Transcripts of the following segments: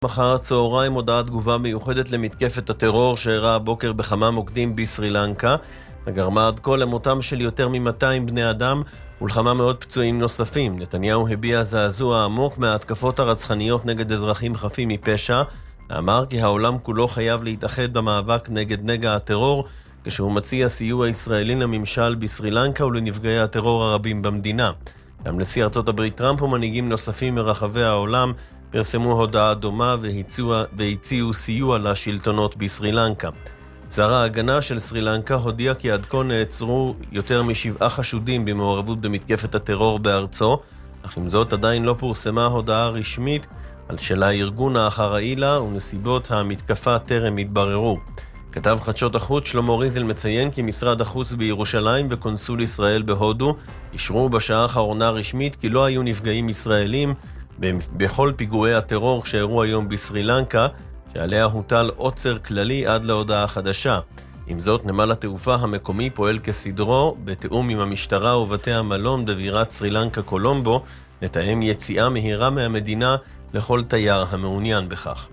מחר צהריים הודעת תגובה מיוחדת למתקפת הטרור שאירעה הבוקר בכמה מוקדים בסרי לנקה, וגרמה עד כה למותם של יותר מ-200 בני אדם ולכמה מאות פצועים נוספים. נתניהו הביע זעזוע עמוק מההתקפות הרצחניות נגד אזרחים חפים מפשע, ואמר כי העולם כולו חייב להתאחד במאבק נגד נגע הטרור, כשהוא מציע סיוע ישראלי לממשל בסרי לנקה ולנפגעי הטרור הרבים במדינה. גם נשיא ארצות הברית טראמפ ומנהיגים נוספים מרחבי העולם פרסמו הודעה דומה והציעו סיוע לשלטונות בסרי לנקה. שר ההגנה של סרי לנקה הודיע כי עד כה נעצרו יותר מ7 חשודים במעורבות במתקפת הטרור בארצו, אך עם זאת עדיין לא פורסמה הודעה רשמית של הארגון האחראי לה, ונסיבות המתקפה טרם התבררו. כתב חדשות החוץ שלמה ריזל מציין כי משרד החוץ בירושלים וקונסול ישראל בהודו אישרו בשעה האחרונה רשמית כי לא היו נפגעים ישראלים בכל פיגועי הטרור שאירעו היום בסרי לנקה, שעליה הוטל עוצר כללי עד להודעה חדשה. עם זאת, נמל התעופה המקומי פועל כסדרו בתיאום עם המשטרה ובתי המלון בבירת סרי לנקה קולומבו, לתאם יציאה מהירה מהמדינה לכל תייר המעוניין בכך.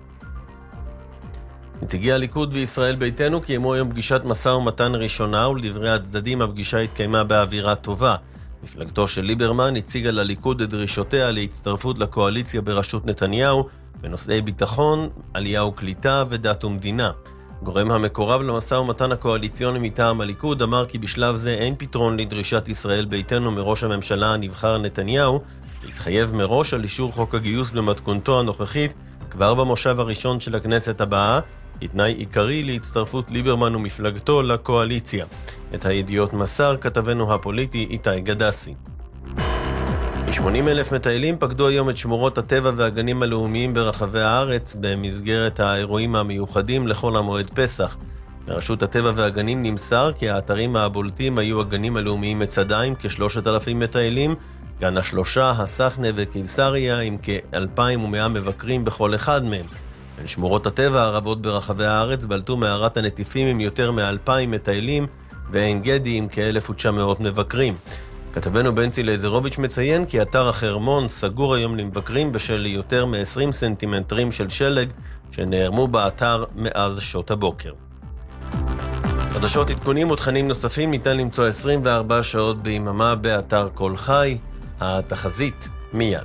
נציגי הליכוד וישראל ביתנו קיימו היום פגישת משא ומתן ראשונה, ולדברי הצדדים הפגישה התקיימה באווירה טובה. מפלגתו של ליברמן הציגה לליכוד את דרישותיה להצטרפות לקואליציה בראשות נתניהו בנושאי ביטחון, עלייה וקליטה ודת ומדינה. גורם המקורב למשא ומתן הקואליציוני מטעם הליכוד אמר כי בשלב זה אין פתרון לדרישת ישראל ביתנו מראש הממשלה הנבחר נתניהו, להתחייב מראש על אישור חוק הגיוס במתכונתו הנוכחית כבר במושב הראשון של הכנסת הבאה, כתנאי עיקרי להצטרפות ליברמן ומפלגתו לקואליציה. את הידיעות מסר כתבנו הפוליטי איתי גדסי. 80,000 מטיילים פקדו היום את שמורות הטבע והגנים הלאומיים ברחבי הארץ במסגרת האירועים המיוחדים לחול המועד פסח. מרשות הטבע והגנים נמסר כי האתרים הבולטים היו הגנים הלאומיים מצדיים כ3,000 מטיילים, גן השלושה, הסחנה וקיסריה עם כ2,100 מבקרים בכל אחד מהם. בין שמורות הטבע הרבות ברחבי הארץ בלטו מערת הנטיפים עם יותר מ2,000 מטיילים ועין גדי עם כ1,900 מבקרים. כתבנו בנצי לזרוביץ' מציין כי אתר החרמון סגור היום למבקרים בשל יותר מ20 סנטימטרים של שלג שנערמו באתר מאז שעות הבוקר. חדשות, עדכונים ותכנים נוספים ניתן למצוא 24 שעות ביממה באתר כל חי. התחזית מיד.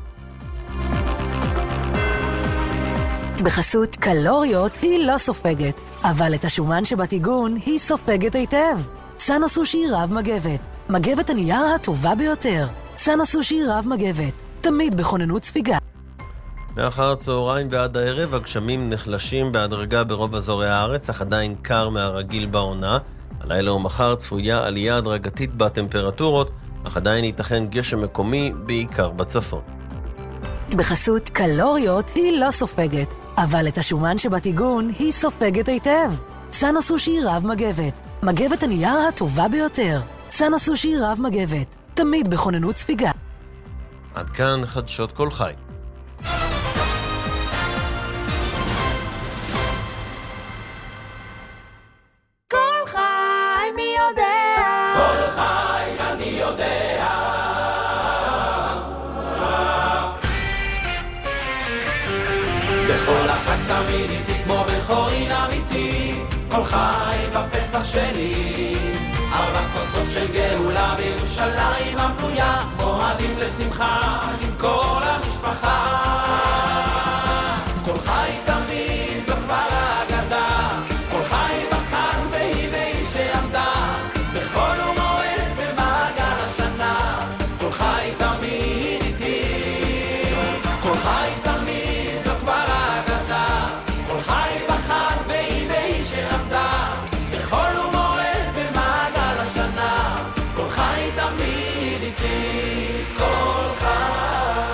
בחסות קלוריות היא לא סופגת, אבל את השומן שבתיגון היא סופגת היטב. סאנו סושי רב מגבת, מגבת הנייר הטובה ביותר. סאנו סושי רב מגבת, תמיד בכוננות ספיגה. מאחר הצהריים ועד הערב הגשמים נחלשים בהדרגה ברוב אזורי הארץ, אך עדיין קר מהרגיל בעונה. הלילה ומחר צפויה עלייה הדרגתית בטמפרטורות, אך עדיין ייתכן גשם מקומי בעיקר בצפון. בחסות קלוריות היא לא סופגת, אבל את השומן שבתיגון היא סופגת היטב. סאנו סושי רב מגבת, מגבת הנייר הטובה ביותר. סאנו סושי רב מגבת, תמיד בכוננות ספיגה. עד כאן חדשות כל חי. כל חי מי יודע, כל חי אני יודע. בכל החג תמיד איתי כמו בן חורין אמיתי, כל חי בפסח שלי. 4 כוסות של גאולה בירושלים הפנויה, מועדים לשמחה עם כל המשפחה. כל חי תמיד זו כבר האגדה, כל חי בחג והנה היא שעמדה בכל ומועד במעגל השנה. כל חי תמיד איתי, כל חי תמיד זו כבר האגדה, כל חי בחג והנה היא שעמדה בכל ומועד במעגל השנה. כל חי תמיד איתי, כל חי.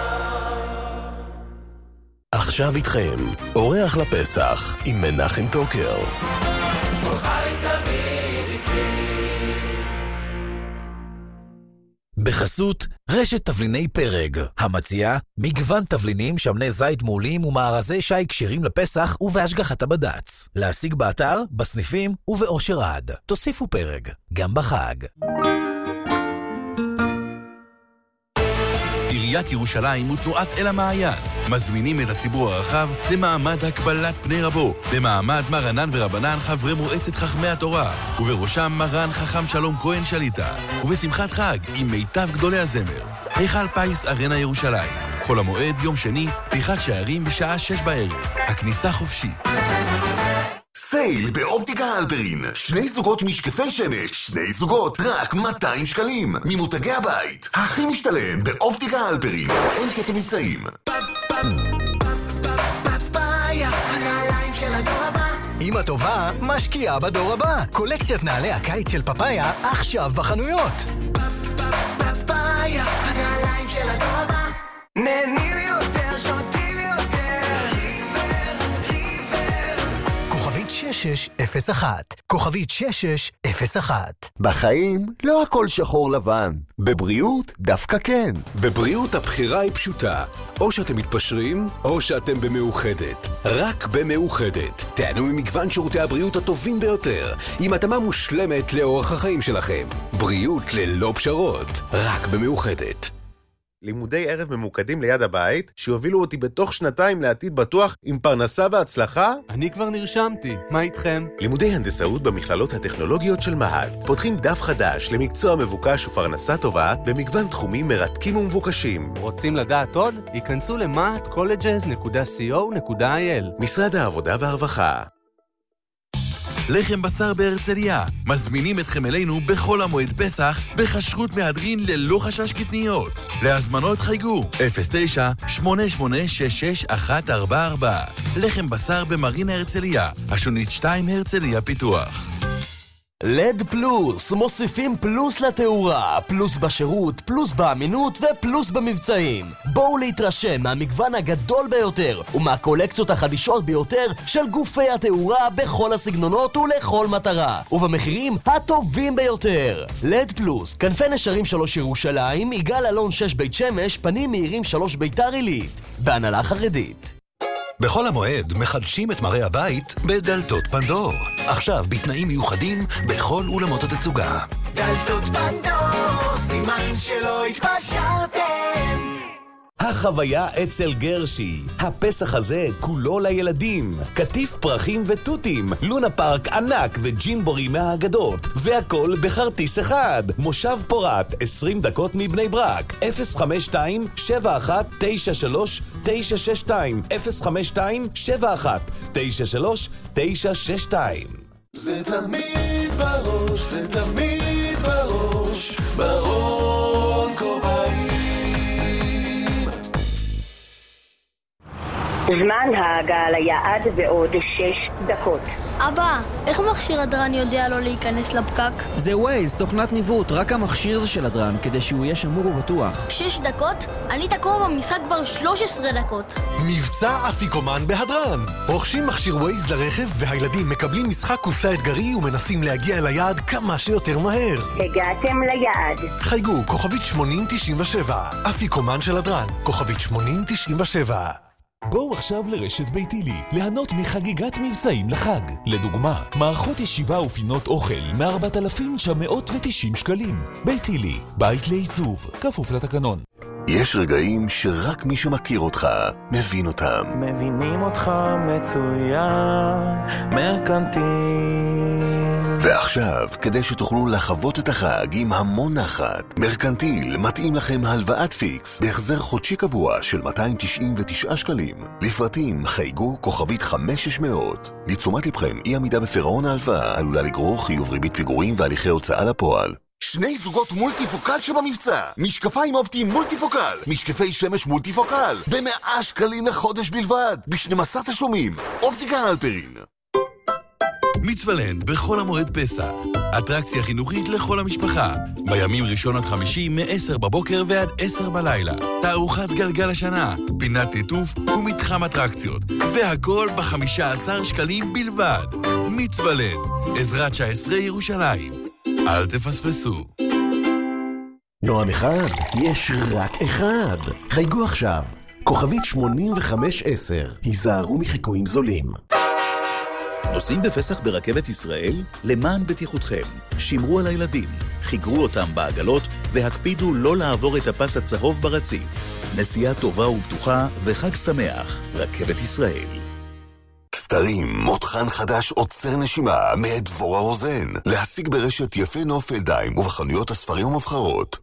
עכשיו איתכם, אורח לפסח עם מנחם טוקר. כל חי תמיד איתי. בחסות רשת תבליני פרג, המציעה מגוון תבלינים, שמני זית מעולים ומארזי שי קשירים לפסח ובהשגחת הבד"ץ. להשיג באתר, בסניפים ובאושר עד. תוסיפו פרג, גם בחג. עיריית ירושלים ותנועת אל המעיין מזמינים את הציבור הרחב למעמד הקבלת פני רבו, במעמד מרנן ורבנן חברי מועצת חכמי התורה, ובראשם מרן חכם שלום כהן שליטה, ובשמחת חג עם מיטב גדולי הזמר. היכל פייס ארנה ירושלים. חול המועד יום שני, פתיחת שערים בשעה 6 בערב. הכניסה חופשית. סייל באופטיקה הלפרין, 2 זוגות משקפי שמש, 2 זוגות רק 200 שקלים, ממותגי הבית, הכי משתלם באופטיקה הלפרין, אין כתם מבצעים. פאפאיה, הנעליים של הדור הבא. אמא טובה משקיעה בדור הבא. קולקציית נעלי הקיץ של פאפאיה עכשיו בחנויות. פאפאיה, הנעליים של הדור הבא. נהנים יותר, שותים יותר. כוכבית 6601. כוכבית 6601. בחיים לא הכל שחור לבן. בבריאות דווקא כן. בבריאות הבחירה היא פשוטה. או שאתם מתפשרים, או שאתם במאוחדת. רק במאוחדת. תענו ממגוון שירותי הבריאות הטובים ביותר, עם התאמה מושלמת לאורח החיים שלכם. בריאות ללא פשרות. רק במאוחדת. לימודי ערב ממוקדים ליד הבית, שיובילו אותי בתוך 2 לעתיד בטוח עם פרנסה והצלחה? אני כבר נרשמתי, מה איתכם? לימודי הנדסאות במכללות הטכנולוגיות של מהט. פותחים דף חדש למקצוע מבוקש ופרנסה טובה, במגוון תחומים מרתקים ומבוקשים. רוצים לדעת עוד? ייכנסו ל-mahtcolleges.co.il. משרד העבודה והרווחה. לחם בשר בהרצליה. מזמינים אתכם אלינו בכל המועד פסח בכשרות מהדרין ללא חשש קטניות. להזמנות חייגו 09-8866-144. לחם בשר במרינה הרצליה, השונית 2 הרצליה פיתוח. לד פלוס, מוסיפים פלוס לתאורה, פלוס בשירות, פלוס באמינות ופלוס במבצעים. בואו להתרשם מהמגוון הגדול ביותר ומהקולקציות החדישות ביותר של גופי התאורה בכל הסגנונות ולכל מטרה, ובמחירים הטובים ביותר. לד פלוס, כנפי נשרים 3 ירושלים, יגאל אלון 6 בית שמש, פנים מהירים 3 ביתר עילית, בהנהלה חרדית. בכל המועד מחדשים את מראה הבית בדלתות פנדור. עכשיו בתנאים מיוחדים בכל אולמות התצוגה. דלתות פנדור, סימן שלא התפשרתם. החוויה אצל גרשי. הפסח הזה כולו לילדים. כתיף פרחים וטוטים, לונה פארק ענק וג'ינבורי מהאגדות, והכל בחרטיס אחד. מושב פורת, 20 דקות מבני ברק. 052-7193-962. 052-7193-962. זה תמיד בראש, זה תמיד בראש, ברון כובעים. זמן ההגעה ליעד בעוד 6 דקות. אבא, איך מכשיר הדרן יודע לא להיכנס לפקק? זה ווייז, תוכנת ניווט, רק המכשיר זה של הדרן, כדי שהוא יהיה שמור ובטוח. 6 דקות? אני תקוע במשחק כבר 13 דקות. מבצע אפיקומן בהדרן. רוכשים מכשיר ווייז לרכב והילדים מקבלים משחק קופסה אתגרי ומנסים להגיע ליעד כמה שיותר מהר. הגעתם ליעד. חייגו, כוכבית 8097. אפיקומן של הדרן, כוכבית 8097. בואו עכשיו לרשת ביתילי, ליהנות מחגיגת מבצעים לחג. לדוגמה, מערכות ישיבה ופינות אוכל מ-4,990 שקלים. ביתילי, בית לעיצוב, כפוף לתקנון. יש רגעים שרק מי שמכיר אותך מבין אותם. מבינים אותך מצוין, מרקנטיל. ועכשיו, כדי שתוכלו לחוות את החג עם המון נחת, מרקנטיל מתאים לכם הלוואת פיקס בהחזר חודשי קבוע של 299 שקלים. לפרטים חייגו כוכבית 5600. לתשומת לבכם, אי עמידה בפירעון ההלוואה עלולה לגרור חיוב ריבית פיגורים והליכי הוצאה לפועל. 2 זוגות מולטיפוקל שבמבצע. משקפיים אופטיים מולטיפוקל, משקפי שמש מולטיפוקל, ב100 שקלים לחודש בלבד, ב12 תשלומים. אופטיקה הלפרין. מצוולנד בכל המועד פסח. אטרקציה חינוכית לכל המשפחה. בימים ראשון עד חמישי מ-10 בבוקר ועד 10 בלילה. תערוכת גלגל השנה, פינת ליטוף ומתחם אטרקציות. והכל ב15 שקלים בלבד. מצוולנד, עזרת 19 ירושלים. אל תפספסו. נועם אחד, יש רק אחד. חייגו עכשיו. כוכבית 8510. היזהרו מחיקויים זולים. נוסעים בפסח ברכבת ישראל? למען בטיחותכם. שמרו על הילדים, חיגרו אותם בעגלות והקפידו לא לעבור את הפס הצהוב ברציף. נסיעה טובה ובטוחה וחג שמח. רכבת ישראל. סתרים, מותחן חדש עוצר נשימה מאת דבורה רוזן. להשיג ברשת יפה נוף אלדיים ובחנויות הספרים ומבחרות.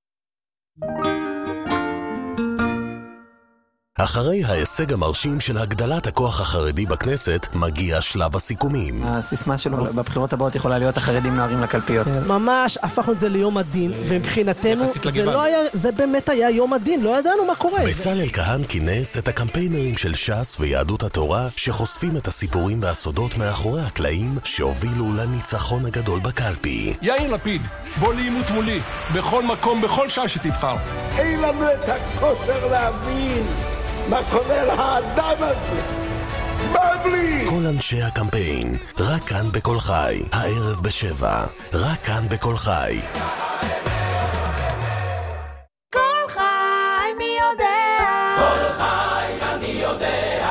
אחרי ההישג המרשים של הגדלת הכוח החרדי בכנסת, מגיע שלב הסיכומים. הסיסמה שלו בבחירות הבאות יכולה להיות החרדים נוערים לקלפיות. ממש, הפכנו את זה ליום הדין, ומבחינתנו זה באמת היה יום הדין, לא ידענו מה קורה. בצלאל כהן כינס את הקמפיינרים של ש"ס ויהדות התורה, שחושפים את הסיפורים והסודות מאחורי הקלעים, שהובילו לניצחון הגדול בקלפי. יאיר לפיד, בוא לעימות מולי, בכל מקום, בכל שעה שתבחר. אין לנו את הכושר להבין מה כולל האדם הזה. בבלי! כל אנשי הקמפיין, רק כאן בכל חי, הערב ב7, רק כאן בכל חי. כל חי, מי יודע? כל חי, אני יודע.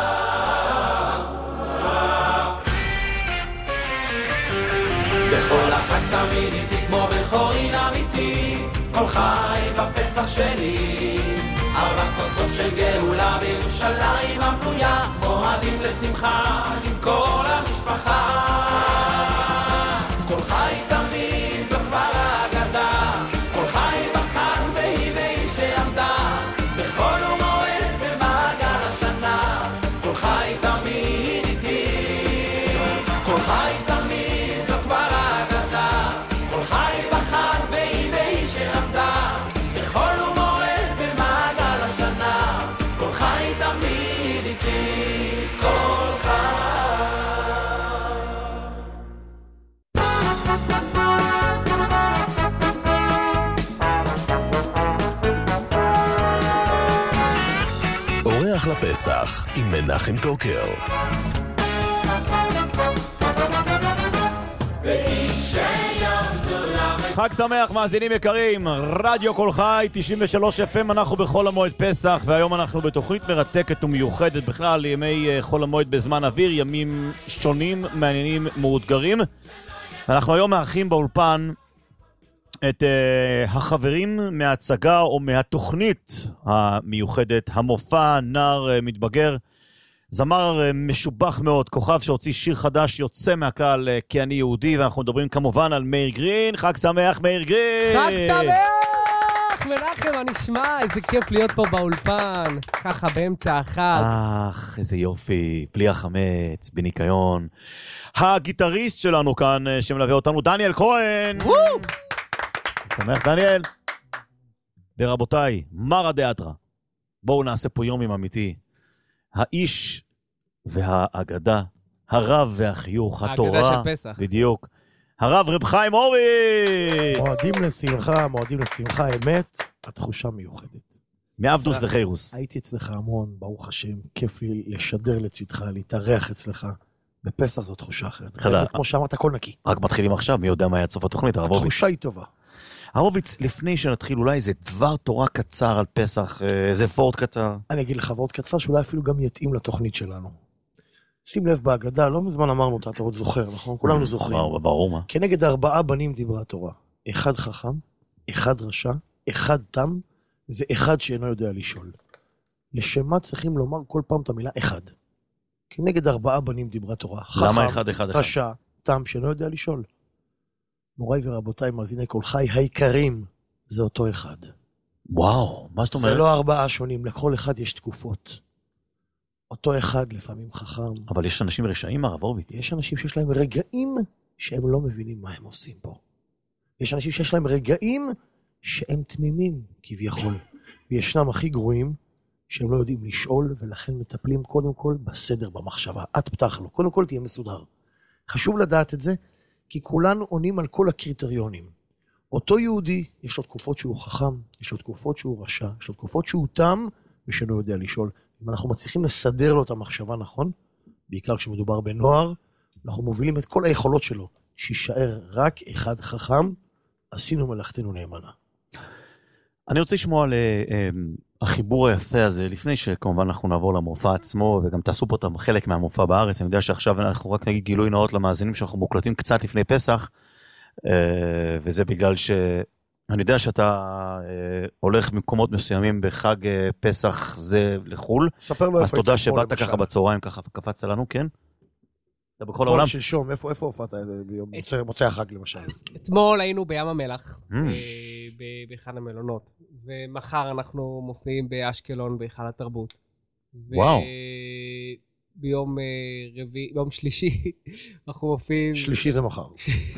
בכל החג תמיד איתי כמו בן חורין אמיתי, כל חי בפסח שלי. 4 כוסות של גאולה בירושלים הפנויה, מועדים לשמחה עם כל המשפחה. כל חי תמיד זו כבר האגדה, כל חי בחג והיא שעמדה בכל ומועד במעגל השנה. כל חי תמיד איתי, כל חי תמיד זו כבר האגדה, כל חי בחג והיא שעמדה בכל ומועד במעגל השנה. כל חי תמיד איתי, כל חי. אורח לפסח עם מנחם קוקר. חג שמח מאזינים יקרים, רדיו כל חי 93 FM, אנחנו בחול המועד פסח, והיום אנחנו בתוכנית מרתקת ומיוחדת בכלל לימי חול המועד בזמן אוויר, ימים שונים, מעניינים, מאותגרים. אנחנו היום מארחים באולפן את החברים מההצגה או מהתוכנית המיוחדת, המופע נער מתבגר, זמר משובח מאוד, כוכב שהוציא שיר חדש יוצא מהכלל כי אני יהודי, ואנחנו מדברים כמובן על מאיר גרין. חג שמח מאיר גרין! חג שמח! מנחם, מה נשמע? איזה כיף להיות פה באולפן, ככה באמצע החג. איזה יופי, בלי החמץ, בניקיון. הגיטריסט שלנו כאן שמלווה אותנו, דניאל כהן! שמח דניאל. ורבותיי, מרא דאתרא, בואו נעשה פה יום עם אמיתי. האיש והאגדה, הרב והחיוך, התורה. האגדה של פסח. בדיוק. הרב רב חיים הורוביץ. מועדים לשמחה, אמת, התחושה מיוחדת. מעבדוס לחיירוס. הייתי אצלך המון, ברוך השם, כיף לי לשדר לצדך, להתארח אצלך. בפסח זו תחושה אחרת. כמו שאמרת, הכל נקי. רק מתחילים עכשיו, מי יודע מה היה סוף התוכנית, הרב הורוביץ. התחושה היא טובה. הורוביץ, לפני שנתחיל, אולי איזה דבר תורה קצר על פסח, איזה פורט קצר. אני אגיד לך וורט קצר, שאולי אפילו גם יתאים לתוכנית שלנו. שים לב בהגדה, לא מזמן אמרנו אותה, אתה עוד זוכר, נכון? כולנו זוכרים. ברור מה. כנגד 4 בנים דיברה התורה. 1 חכם, 1 רשע, 1 תם, ו1 שאינו יודע לשאול. לשם מה צריכים לומר כל פעם את המילה 1? כנגד 4 בנים דיברה תורה. למה חכם, רשע, תם, שאינו יודע לשאול. מוריי ורבותיי, מאזיני כל חי, היקרים, זה אותו 1. וואו, מה זאת אומרת? זה לא 4 שונים, לכל אחד יש תקופות. אותו 1 לפעמים חכם. אבל יש אנשים רשעים, הרב הורוביץ. יש אנשים שיש להם רגעים שהם לא מבינים מה הם עושים פה. יש אנשים שיש להם רגעים שהם תמימים כביכול. וישנם הכי גרועים שהם לא יודעים לשאול, ולכן מטפלים קודם כל בסדר במחשבה. את פתח לו, קודם כל תהיה מסודר. חשוב לדעת את זה, כי כולנו עונים על כל הקריטריונים. אותו יהודי, יש לו תקופות שהוא חכם, יש לו תקופות שהוא רשע, יש לו תקופות שהוא תם, ושאינו יודע לשאול. אם אנחנו מצליחים לסדר לו את המחשבה נכון, בעיקר כשמדובר בנוער, אנחנו מובילים את כל היכולות שלו, שישאר רק 1 חכם, עשינו מלאכתנו נאמנה. אני רוצה לשמוע החיבור היפה הזה, לפני שכמובן אנחנו נעבור למופע עצמו, וגם תעשו פה את חלק מהמופע בארץ, אני יודע שעכשיו אנחנו רק נגיד גילוי נאות למאזינים שאנחנו מוקלטים קצת לפני פסח, וזה בגלל אני יודע שאתה הולך ממקומות מסוימים בחג פסח זה לחול, אז תודה שבאת ככה בצהריים, ככה קפצת לנו, כן? אתה בכל העולם? שלשום, איפה הופעת ביום מוצאי החג למשל? אתמול היינו בים המלח, באחד המלונות, ומחר אנחנו מופיעים באשקלון בהיכל התרבות. וואו. ביום שלישי אנחנו מופיעים... שלישי זה מחר.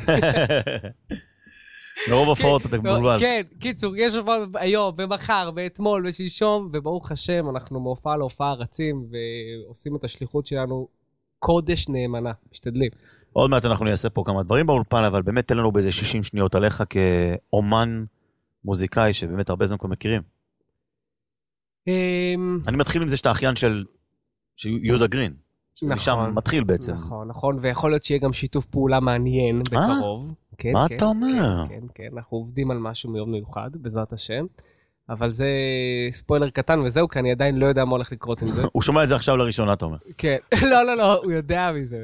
מרוב הפעות אתה מבולבל. כן, קיצור, יש הופעות היום ומחר ואתמול ושלשום, וברוך השם אנחנו מהופעה להופעה רצים ועושים את השליחות שלנו קודש נאמנה, משתדלים. עוד מעט אנחנו נעשה פה כמה דברים באולפן, אבל באמת תן לנו באיזה 60 שניות עליך כאומן מוזיקאי שבאמת הרבה זמן כבר מכירים. אני מתחיל עם זה שאתה אחיין של יהודה גרין. משם מתחיל בעצם. נכון, ויכול להיות שיהיה גם שיתוף פעולה מעניין בקרוב. מה אתה אומר? כן, אנחנו עובדים על משהו מאוד מיוחד, בעזרת השם. אבל זה ספוילר קטן וזהו, כי אני עדיין לא יודע מה הולך לקרות עם זה. הוא שומע את זה עכשיו לראשונה, אתה אומר. כן, לא, הוא יודע מזה.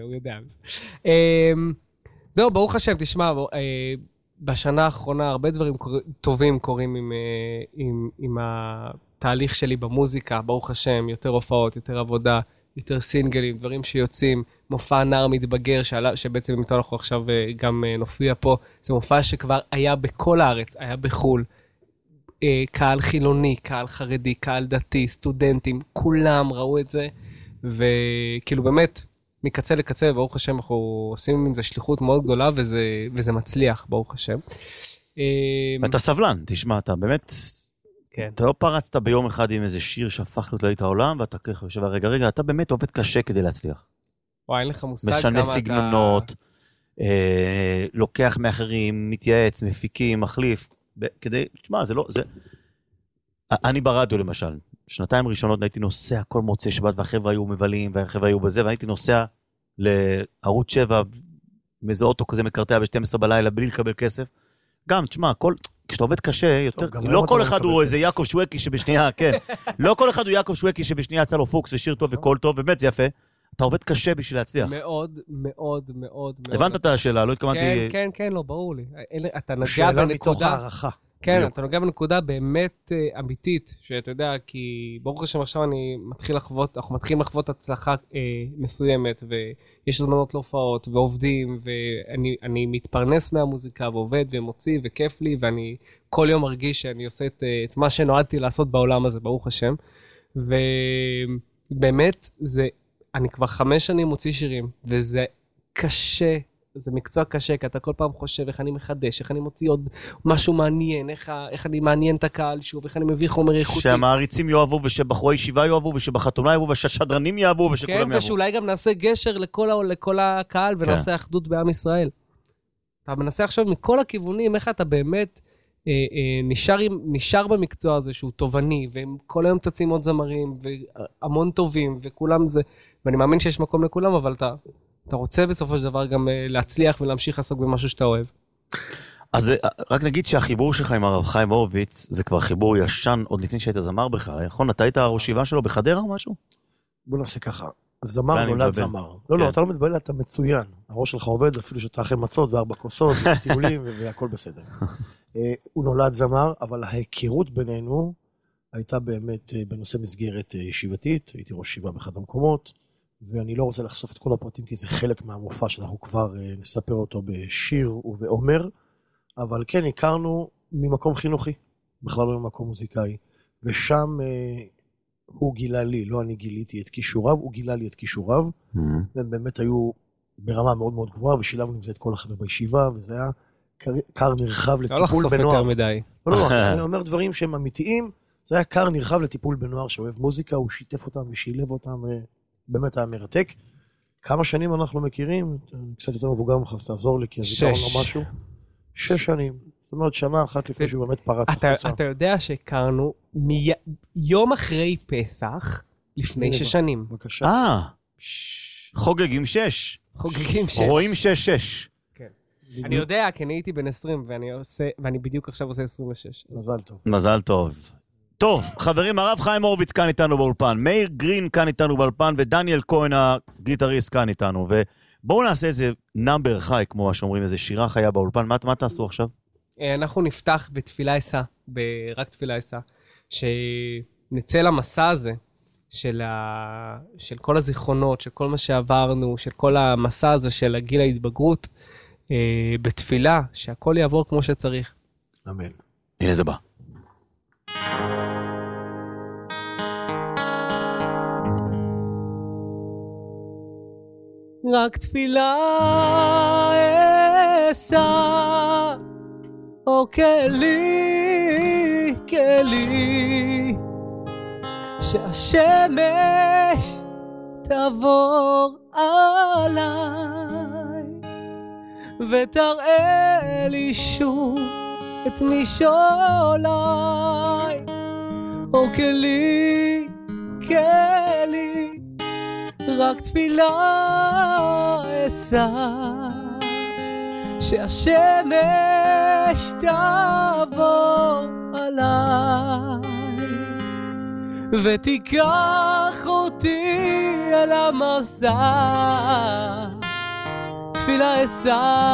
זהו, ברוך השם, תשמע, בשנה האחרונה הרבה דברים טובים קורים עם התהליך שלי במוזיקה, ברוך השם, יותר הופעות, יותר עבודה, יותר סינגלים, דברים שיוצאים, מופע נער מתבגר, שבעצם איתו אנחנו עכשיו גם נופיע פה, זה מופע שכבר היה בכל הארץ, היה בחול, קהל חילוני, קהל חרדי, קהל דתי, סטודנטים, כולם ראו את זה, וכאילו באמת, מקצה לקצה, ברוך השם, אנחנו עושים עם זה שליחות מאוד גדולה, וזה מצליח, ברוך השם. אתה סבלן, תשמע, אתה באמת, אתה לא פרצת ביום אחד עם איזה שיר שהפך להיות להיט העולם, ואתה ככה יושב, רגע, אתה באמת עובד קשה כדי להצליח. וואי, אין לך מושג כמה משנה סגנונות, לוקח מאחרים, מתייעץ, מפיקים, מחליף, כדי, תשמע, זה לא, אני ברדיו למשל, שנתיים ראשונות הייתי נוסע כל מוצאי שבת, והחבר'ה היו מבלים, והחבר'ה היו בזה, והייתי נוסע לערוץ 7, מאיזה אוטו כזה מקרטע ב-12 בלילה, בלי לקבל כסף. גם, תשמע, כשאתה עובד קשה, יותר, לא כל אחד הוא איזה יעקב שווקי שבשנייה, כן, לא כל אחד הוא יעקב שווקי שבשנייה יצא לו פוקס, ושיר טוב וכל טוב, באמת זה יפה. אתה עובד קשה בשביל להצליח. מאוד, מאוד, מאוד. הבנת את השאלה, לא התכוונתי... כן, לא, ברור לי. אתה נוגע שאלה מתוך הערכה. כן, אתה נוגע בנקודה באמת אמיתית, שאתה יודע, כי ברוך השם עכשיו אנחנו מתחילים לחוות הצלחה מסוימת, ויש זמנות להופעות, ועובדים, ואני מתפרנס מהמוזיקה, ועובד, ומוציא, וכיף לי, ואני כל יום מרגיש שאני עושה את מה שנועדתי לעשות בעולם הזה, ברוך השם. ובאמת, אני כבר 5 שנים מוציא שירים, וזה קשה, זה מקצוע קשה, כי אתה כל פעם חושב איך אני מחדש, איך אני מוציא עוד משהו מעניין, איך אני מעניין את הקהל שוב, איך אני מביא חומר איכותי. שהמעריצים יאהבו, ושבחורי ישיבה יאהבו, ושבחתונה יאהבו, ושהשדרנים יאהבו, ושכולם יאהבו. כן, ושאולי גם נעשה גשר לכל הקהל, ונעשה אחדות בעם ישראל. אתה מנסה עכשיו מכל הכיוונים, איך אתה באמת נשאר במקצוע הזה, שהוא תובעני, והם כל היום צצים עוד זמרים, והמון טובים, וכולם זה, ואני מאמין שיש מקום לכולם, אבל אתה רוצה בסופו של דבר גם להצליח ולהמשיך לעסוק במשהו שאתה אוהב. אז רק נגיד שהחיבור שלך עם הרב חיים הורוביץ, זה כבר חיבור ישן עוד לפני שהיית זמר בכלל, נכון? אתה היית ראש ישיבה שלו בחדרה או משהו? בוא נעשה ככה, זמר נולד זמר. לא, אתה לא מתבלבל, אתה מצוין. הראש שלך עובד, אפילו שאתה אחרי מצות ו4 כוסות, וטיולים, והכל בסדר. הוא נולד זמר, אבל ההיכרות בינינו הייתה באמת בנושא מסגרת ישיבתית, הייתי ראש ישיבה באחד המקומות, ואני לא רוצה לחשוף את כל הפרטים, כי זה חלק מהמופע שאנחנו כבר נספר אותו בשיר ובעומר, אבל כן, הכרנו ממקום חינוכי, בכלל לא ממקום מוזיקאי, ושם הוא גילה לי, לא אני גיליתי את כישוריו, הוא גילה לי את כישוריו, והם באמת היו ברמה מאוד מאוד גבוהה, ושילבנו עם זה את כל החבר'ה בישיבה, וזה היה קר נרחב לטיפול בנוער. לא לחשוף יותר מדי. לא, אני אומר דברים שהם אמיתיים, זה היה קר נרחב לטיפול בנוער שאוהב מוזיקה, הוא שיתף אותם ושילב אותם, באמת היה מרתק. כמה שנים אנחנו מכירים, קצת יותר מבוגר ממך, אז תעזור לי, כי הזיכרון לא משהו. 6 שנים. זאת אומרת, שנה אחת לפני שהוא באמת פרץ החוצה. אתה יודע שהכרנו יום אחרי פסח, לפני 6 שנים. בבקשה. חוגגים 6. חוגגים 6. רואים 6-6. כן. אני יודע, כי אני הייתי בן 20, ואני בדיוק עכשיו עושה 26. מזל טוב. מזל טוב. טוב, חברים, הרב חיים הורוביץ כאן איתנו באולפן, מאיר גרין כאן איתנו באולפן, ודניאל כהן הגיטריסט כאן איתנו, ובואו נעשה איזה נאמבר חי, כמו שאומרים, איזה שירה חיה באולפן. מה תעשו עכשיו? אנחנו נפתח בתפילה אסה, רק תפילה אסה, שנצא למסע הזה של כל הזיכרונות, של כל מה שעברנו, של כל המסע הזה של הגיל ההתבגרות, בתפילה, שהכל יעבור כמו שצריך. אמן. הנה זה בא. רק תפילה אסע, או כלי, כלי, שהשמש תעבור עליי, ותראה לי שוב את משעולי, או כלי, כלי, רק תפילה אסע, שהשמש תעבור עליי, ותיקח אותי אל המסע, תפילה אסע.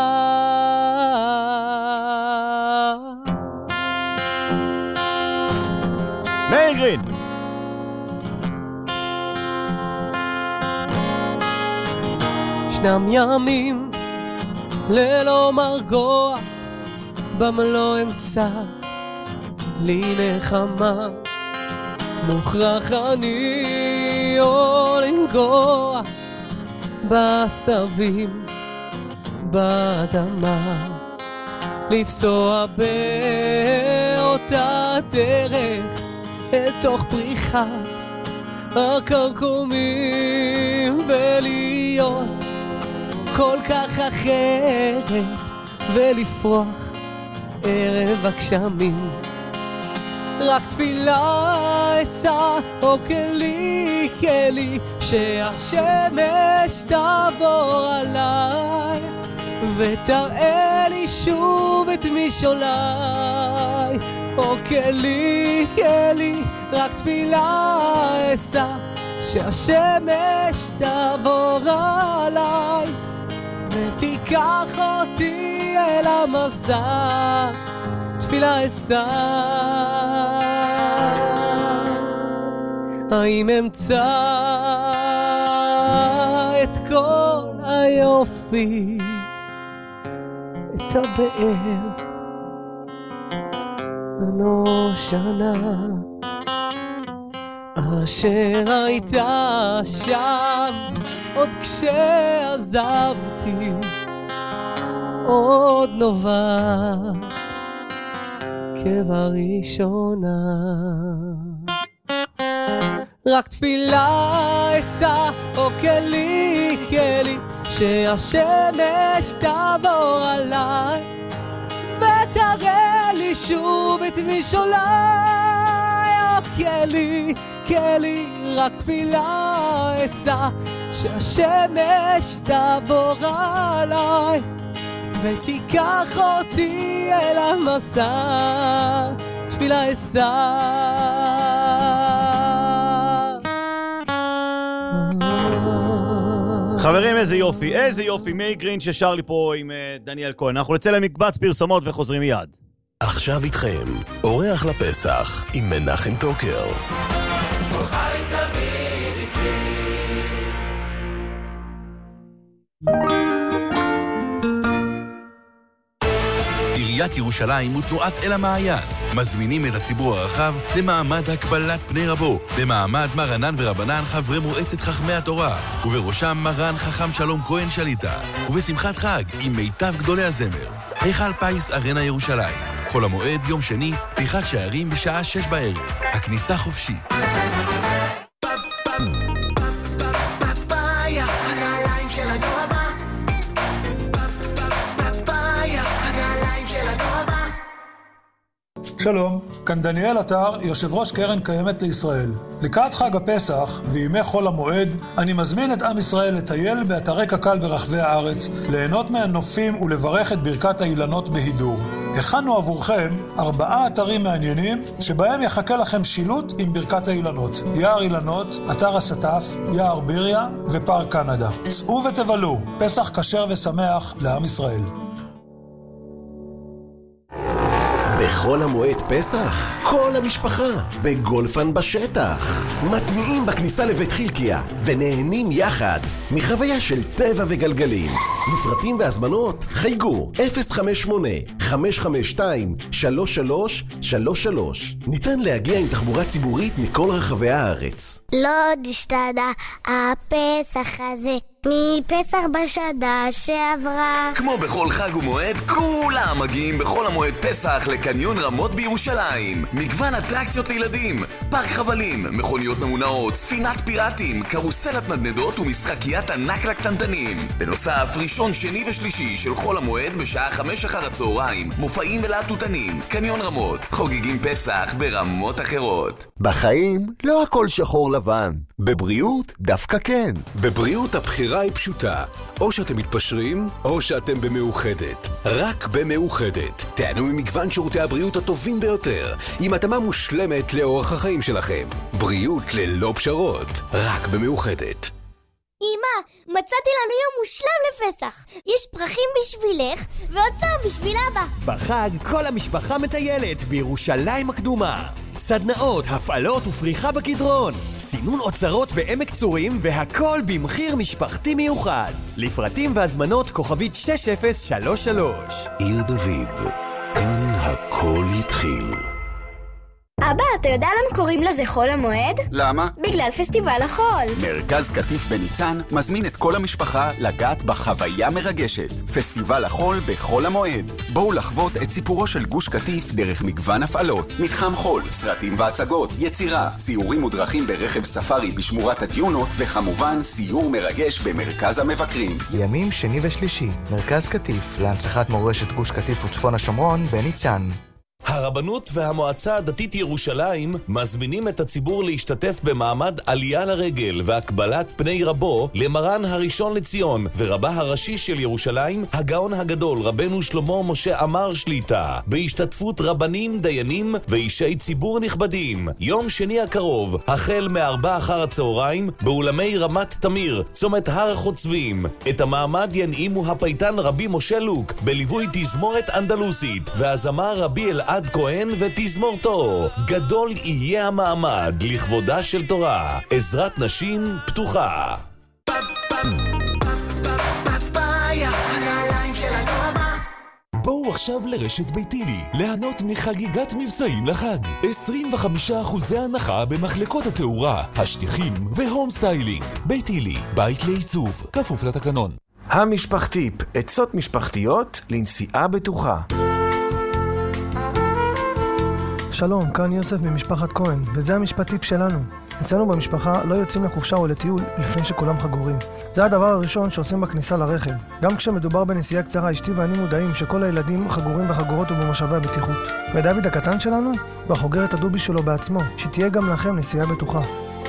מאיר גרין. ישנם ימים ללא מרגוע, בם לא אמצא לי נחמה, מוכרח אני או לנגוע בעשבים באדמה, לפסוע באותה דרך אל תוך פריחת הקרקומים, ולהיות כל כך אחרת, ולפרוח ערב הגשמים. רק תפילה אסע, או כלי, כלי, שהשמש תעבור עליי, ותראה לי שוב את משעולי, או כלי, כלי, רק תפילה אסע, שהשמש תעבור עליי, ותיקח אותי אל המסע, תפילה אסע. האם אמצא את כל היופי, את הבאר הנושנה, אשר הייתה שם עוד כשעזבתי, עוד נובע כבראשונה. רק תפילה אסע, או כלי, כלי, שהשמש תעבור עליי, ותראה לי שוב את משעולי, או כלי, כלי, רק תפילה אסע, שהשמש תעבור עליי, ותיקח אותי אל המסע, תפילה אסע. חברים, איזה יופי, איזה יופי, מאיר גרין ששר לי פה עם דניאל כהן. אנחנו נצא למקבץ פרסומות וחוזרים מיד. עכשיו איתכם, אורח לפסח עם מנחם טוקר. חי תמיד איתי. עיריית ירושלים ותנועת אל המעיין מזמינים את הציבור הרחב למעמד הקבלת פני רבו, במעמד מרנן ורבנן חברי מועצת חכמי התורה, ובראשם מרן חכם שלום כהן שליטה, ובשמחת חג עם מיטב גדולי הזמר. היכל פיס ארנה ירושלים, חול המועד יום שני, פתיחת שערים בשעה 6 בערב, הכניסה חופשית. שלום, כאן דניאל אתר, יושב ראש קרן קיימת לישראל. לקראת חג הפסח וימי חול המועד, אני מזמין את עם ישראל לטייל באתרי קק"ל ברחבי הארץ, ליהנות מהנופים ולברך את ברכת האילנות בהידור. הכנו עבורכם 4 אתרים מעניינים שבהם יחכה לכם שילוט עם ברכת האילנות. יער אילנות, אתר הסטף, יער ביריה ופארק קנדה. צאו ותבלו, פסח כשר ושמח לעם ישראל. בחול המועד פסח, כל המשפחה בגולפן בשטח. מטמיעים בכניסה לבית חילקיה ונהנים יחד מחוויה של טבע וגלגלים. לפרטים והזמנות חייגו 058-552-3333. ניתן להגיע עם תחבורה ציבורית מכל רחבי הארץ. לא השתנה הפסח הזה מפסח בשנה שעברה. כמו בכל חג ומועד, כולם מגיעים בכל המועד פסח לקניון רמות בירושלים. מגוון אטרקציות לילדים, פארק חבלים, מכוניות ממונעות, ספינת פיראטים, קרוסלת נדנדות ומשחקיית ענק לקטנטנים. בנוסף, ראשון, שני ושלישי של חול המועד בשעה 5 אחר הצהריים, מופעים ולהטוטנים, קניון רמות, חוגגים פסח ברמות אחרות. בחיים לא הכל שחור לבן, בבריאות דווקא כן. בבריאות הבחירה היא פשוטה, או שאתם מתפשרים או שאתם במאוחדת. רק במאוחדת תענו ממגוון שירותי הבריאות הטובים ביותר, עם התאמה מושלמת לאורח החיים שלכם. בריאות ללא פשרות, רק במאוחדת. אמא, מצאתי לנו יום מושלם לפסח. יש פרחים בשבילך והוצאה בשביל אבא. בחג כל המשפחה מטיילת בירושלים הקדומה. סדנאות, הפעלות ופריחה בקדרון. סינון אוצרות בעמק צורים והכל במחיר משפחתי מיוחד. לפרטים והזמנות כוכבית 6033. עיר דוד, כאן הכל התחיל. אבא, אתה יודע למה קוראים לזה חול המועד? למה? בגלל פסטיבל החול. מרכז קטיף בניצן מזמין את כל המשפחה לגעת בחוויה מרגשת. פסטיבל החול בחול המועד. בואו לחוות את סיפורו של גוש קטיף דרך מגוון הפעלות. מתחם חול, סרטים והצגות, יצירה, סיורים ודרכים ברכב ספארי בשמורת הדיונות, וכמובן סיור מרגש במרכז המבקרים. ימים שני ושלישי, מרכז קטיף להנצחת מורשת גוש קטיף וצפון השומרון בניצן. הרבנות והמועצה הדתית ירושלים מזמינים את הציבור להשתתף במעמד עלייה לרגל והקבלת פני רבו למרן הראשון לציון ורבה הראשי של ירושלים, הגאון הגדול רבנו שלמה משה עמר שליטה, בהשתתפות רבנים, דיינים ואישי ציבור נכבדים. יום שני הקרוב, החל מ-4 אחר הצהריים, באולמי רמת תמיר, צומת הר החוצבים. את המעמד ינעימו הפייטן רבי משה לוק, בליווי תזמורת אנדלוסית, והזמר רבי אלעד כהן ותזמורתו. גדול יהיה המעמד לכבודה של תורה. עזרת נשים פתוחה. בואו עכשיו לרשת ביתילי, ליהנות מחגיגת מבצעים לחג. 25% הנחה במחלקות התאורה, השטיחים והום סטיילינג. ביתילי, בית לעיצוב, כפוף לתקנון. המשפחתיפ, עצות משפחתיות לנסיעה בטוחה. שלום, כאן יוסף ממשפחת כהן, וזה המשפטיפ שלנו. אצלנו במשפחה לא יוצאים לחופשה או לטיול לפני שכולם חגורים. זה הדבר הראשון שעושים בכניסה לרכב. גם כשמדובר בנסיעה קצרה, אשתי ואני מודעים שכל הילדים חגורים בחגורות ובמשאבי הבטיחות. ודוד הקטן שלנו, בחוגר את הדובי שלו בעצמו, שתהיה גם לכם נסיעה בטוחה.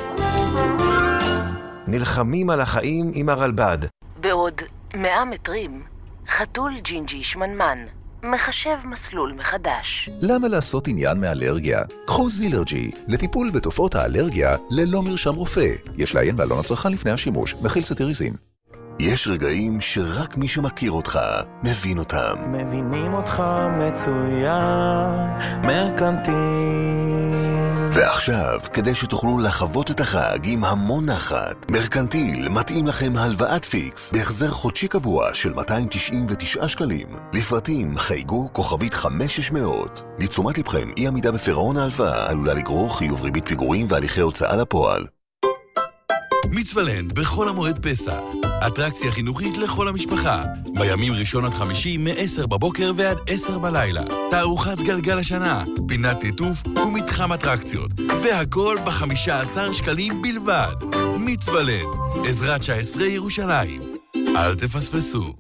נלחמים על החיים עם הרלב"ד. בעוד 100 מטרים, חתול ג'ינג'י שמנמן. מחשב מסלול מחדש. למה לעשות עניין מאלרגיה? קחו זילרג'י, לטיפול בתופעות האלרגיה ללא מרשם רופא. יש לעיין בעלון הצרכן לפני השימוש, מכיל סטיריזין. יש רגעים שרק מי שמכיר אותך מבין אותם. מבינים אותך מצוין, מרקנטיל. ועכשיו, כדי שתוכלו לחוות את החג עם המון נחת, מרקנטיל מתאים לכם הלוואת פיקס בהחזר חודשי קבוע של 299 שקלים. לפרטים חייגו כוכבית 5600. לתשומת לבכם, אי עמידה בפירעון ההלוואה עלולה לגרור חיוב ריבית פיגורים והליכי הוצאה לפועל. מצוולנד בחול המועד פסח, אטרקציה חינוכית לכל המשפחה, בימים ראשון עד חמישי מ-10 בבוקר ועד 10 בלילה. תערוכת גלגל השנה, פינת ליטוף ומתחם אטרקציות, והכל ב-15 שקלים בלבד. מצוולנד, עזרת 19 ירושלים. אל תפספסו.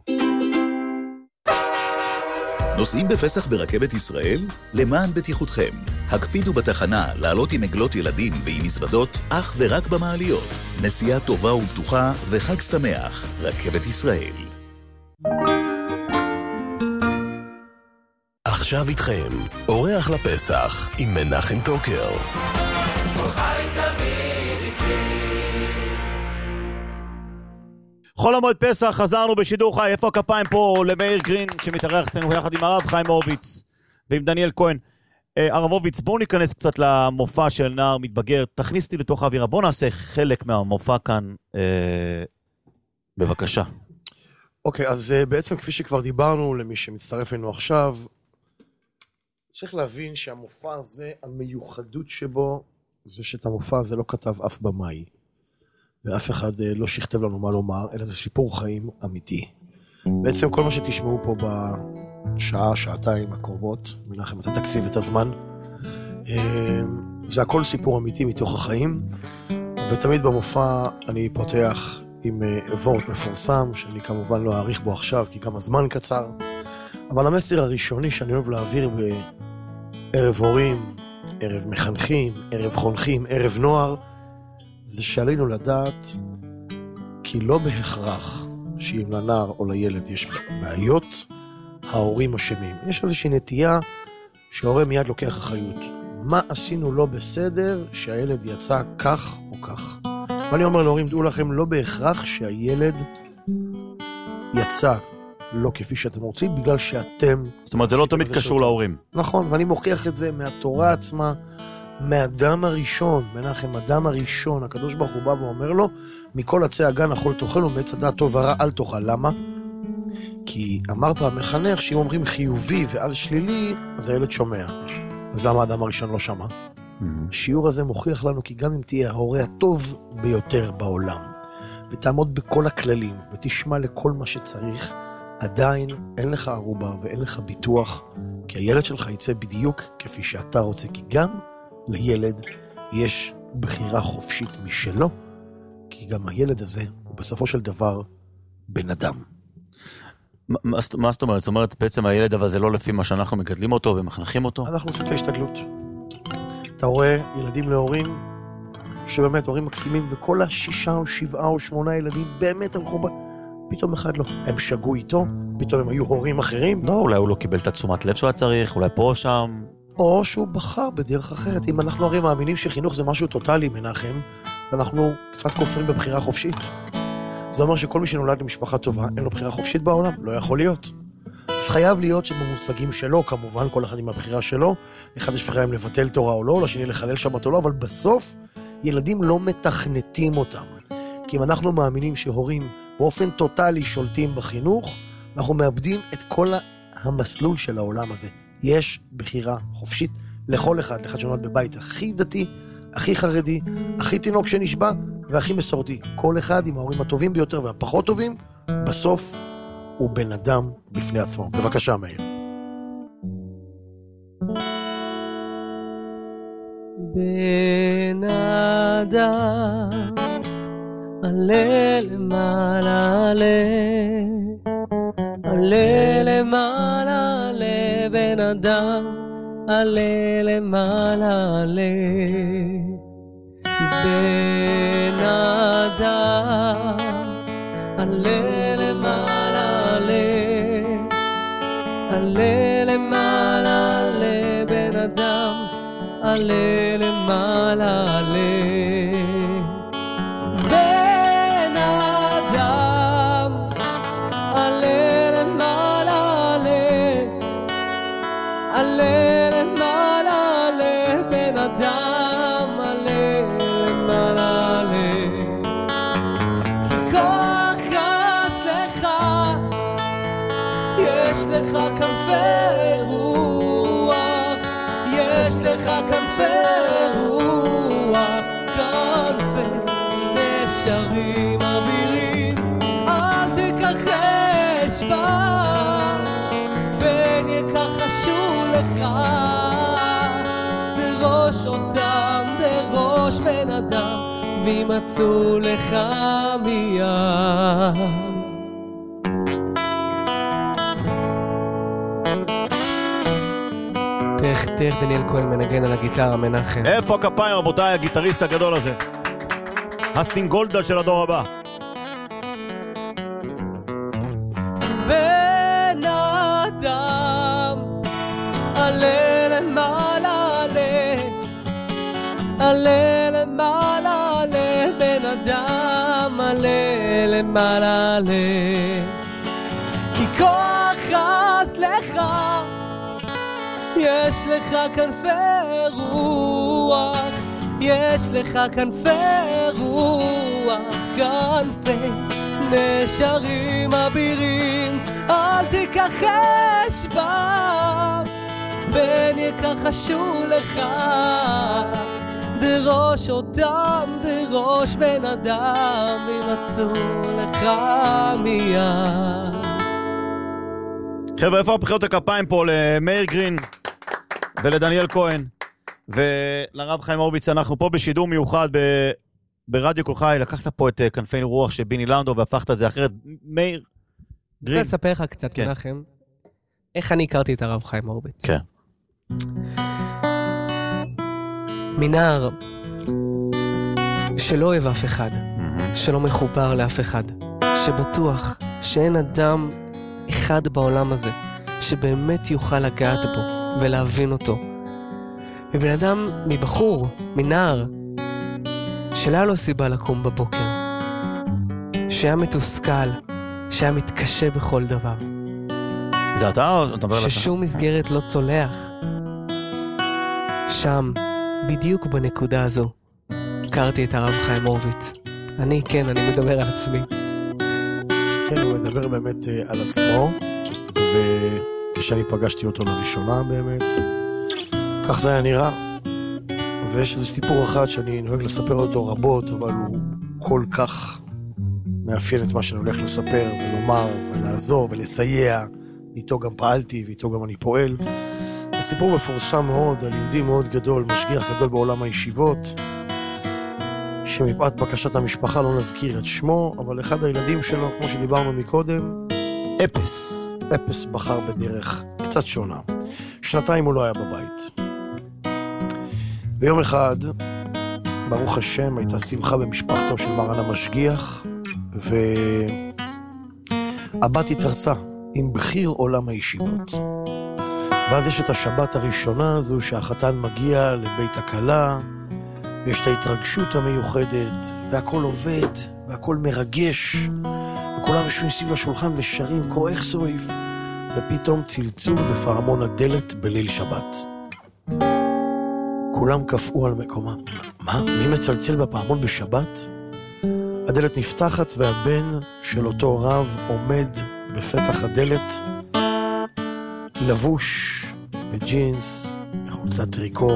נוסעים בפסח ברכבת ישראל? למען בטיחותכם. הקפידו בתחנה לעלות עם עגלות ילדים ועם מזוודות אך ורק במעליות. נסיעה טובה ובטוחה וחג שמח. רכבת ישראל. עכשיו איתכם, אורח לפסח עם מנחם טוקר. חול המועד פסח, חזרנו בשידור חי. איפה הכפיים פה למאיר גרין שמתארח אצלנו יחד עם הרב חיים הורוביץ ועם דניאל כהן. הרב הורוביץ, בואו ניכנס קצת למופע של נער מתבגר, תכניס אותי לתוך האווירה, בואו נעשה חלק מהמופע כאן, בבקשה. אוקיי, אז בעצם כפי שכבר דיברנו למי שמצטרף לנו עכשיו, צריך להבין שהמופע הזה, המיוחדות שבו, זה שאת המופע הזה לא כתב אף במאי, ואף אחד לא שכתב לנו מה לומר, אלא זה סיפור חיים אמיתי. בעצם כל מה שתשמעו פה בשעה, שעתיים הקרובות, מנחם, אתה תקציב את הזמן, זה הכל סיפור אמיתי מתוך החיים, ותמיד במופע אני פותח עם וורט מפורסם, שאני כמובן לא אעריך בו עכשיו, כי גם הזמן קצר, אבל המסר הראשוני שאני אוהב להעביר בערב הורים, ערב מחנכים, ערב חונכים, ערב נוער, זה שעלינו לדעת כי לא בהכרח שאם לנער או לילד יש בעיות, ההורים אשמים. יש איזושהי נטייה שההורה מיד לוקח אחריות. מה עשינו לא בסדר שהילד יצא כך או כך? ואני אומר להורים, דעו לכם, לא בהכרח שהילד יצא לא כפי שאתם רוצים, בגלל שאתם... זאת אומרת, זה לא תמיד קשור להורים. נכון, ואני מוכיח את זה מהתורה עצמה, מהאדם הראשון, מנחם, אדם הראשון, הקדוש ברוך הוא בא ואומר לו, מכל עצי הגן אכול תאכל ומעץ הדעת טוב ורע אל תאכל. למה? כי אמר פעם מחנך שאם אומרים חיובי ואז שלילי, אז הילד שומע. אז למה האדם הראשון לא שמע? השיעור הזה מוכיח לנו כי גם אם תהיה ההורה הטוב ביותר בעולם, ותעמוד בכל הכללים, ותשמע לכל מה שצריך, עדיין אין לך ערובה ואין לך ביטוח, כי הילד שלך יצא בדיוק כפי שאתה רוצה, כי גם לילד יש בחירה חופשית משלו, כי גם הילד הזה הוא בסופו של דבר בן אדם. מה זאת אומרת? זאת אומרת, בעצם הילד אבל זה לא לפי מה שאנחנו מגדלים אותו ומחנכים אותו? אנחנו עושים את ההשתדלות. אתה רואה ילדים להורים, שבאמת הורים מקסימים, וכל 6 או 7 או 8 ילדים באמת הלכו פתאום אחד לא. הם שגו איתו, פתאום הם היו הורים אחרים. לא, אולי הוא לא קיבל את התשומת לב שהוא צריך, אולי פה או שם. או שהוא בחר בדרך אחרת. אם אנחנו הרי מאמינים שחינוך זה משהו טוטלי, מנחם, אז אנחנו קצת כופרים בבחירה חופשית. זה אומר שכל מי שנולד למשפחה טובה, אין לו בחירה חופשית בעולם, לא יכול להיות. אז חייב להיות שבמושגים שלו, כמובן, כל אחד עם הבחירה שלו, אחד יש בחירה אם לבטל תורה או לא, לשני לחלל שבת או לא, אבל בסוף ילדים לא מתכנתים אותם. כי אם אנחנו מאמינים שהורים באופן טוטלי שולטים בחינוך, אנחנו מאבדים את כל המסלול של העולם הזה. יש בחירה חופשית לכל אחד, אחד שנולד בבית הכי דתי, הכי חרדי, הכי תינוק שנשבע, והכי מסורתי. כל אחד עם ההורים הטובים ביותר והפחות טובים, בסוף הוא בן אדם בפני עצמו. בבקשה, מאיר. בן אדם, עלה למעלה, עלה למעלה, עלה בן אדם, עלה למעלה, עלה בן אדם, עלה למעלה, עלה למעלה, עלה בן אדם, עלה למעלה, עלה בן אדם, עלה למעלה, עלה למעלה, עלה בן אדם, עלה למעלה, כוח אז לך, יש לך כנפי רוח, יש לך כנפי רוח, כנפי נשרים אווירים, אל תכחש בה, פן יכחשו לך, דרוש אותם, דרוש בן אדם, וימצאו לך מיד. תכתך דניאל כהן מנגן על הגיטרה, מנחם. איפה הכפיים, רבותיי, הגיטריסט הגדול הזה? הסינגולדה של הדור הבא. בן אדם, עלה למעלה, לבן אדם, עלה למעלה, עלה. כי כוח אז לך, יש לך כנפי רוח, יש לך כנפי רוח, כנפי נשרים אבירים, אל תיכחש בם, בן יכחשו לך, דרוש אותם, דרוש בן אדם, ימצאו לך מיד. חבר'ה, איפה הבחירות הכפיים פה למאיר גרין ולדניאל כהן ולרב חיים הורוביץ? אנחנו פה בשידור מיוחד ברדיו כל חי. לקחת פה את כנפי רוח של ביני לנדו והפכת את זה אחרת. מאיר גרין. אני רוצה לספר לך קצת, מנחם, איך אני הכרתי את הרב חיים הורוביץ. כן. מנער שלא אוהב אף אחד, שלא מחובר לאף אחד, שבטוח שאין אדם אחד בעולם הזה שבאמת יוכל לגעת בו ולהבין אותו. מבן אדם, מבחור, מנער, שלא היה לו סיבה לקום בבוקר, שהיה מתוסכל, שהיה מתקשה בכל דבר. זה אתה או אתה מדבר לך? ששום מסגרת לא צולח. שם, בדיוק בנקודה הזו, הכרתי את הרב חיים הורוביץ. אני מדבר על עצמי. כן, הוא מדבר באמת על עצמו, וכשאני פגשתי אותו לראשונה באמת, כך זה היה נראה. ויש איזה סיפור אחד שאני נוהג לספר אותו רבות, אבל הוא כל כך מאפיין את מה שאני הולך לספר ולומר ולעזור ולסייע. איתו גם פעלתי ואיתו גם אני פועל. זה סיפור מפורסם מאוד על יהודי מאוד גדול, משגיח גדול בעולם הישיבות, שמפאת בקשת המשפחה לא נזכיר את שמו, אבל אחד הילדים שלו, כמו שדיברנו מקודם, אפס בחר בדרך קצת שונה. 2 הוא לא היה בבית. ביום אחד, ברוך השם, הייתה שמחה במשפחתו של מרן המשגיח, והבת התארסה עם בחיר עולם הישיבות. ואז יש את השבת הראשונה הזו שהחתן מגיע לבית הכלה, ויש את ההתרגשות המיוחדת, והכל עובד, והכל מרגש, וכולם יושבים סביב השולחן ושרים כוח סויף, ופתאום צלצול בפעמון הדלת בליל שבת. כולם קפאו על מקומם. מה? מי מצלצל בפעמון בשבת? הדלת נפתחת והבן של אותו רב עומד בפתח הדלת, לבוש בג'ינס, בחולצת טריקו,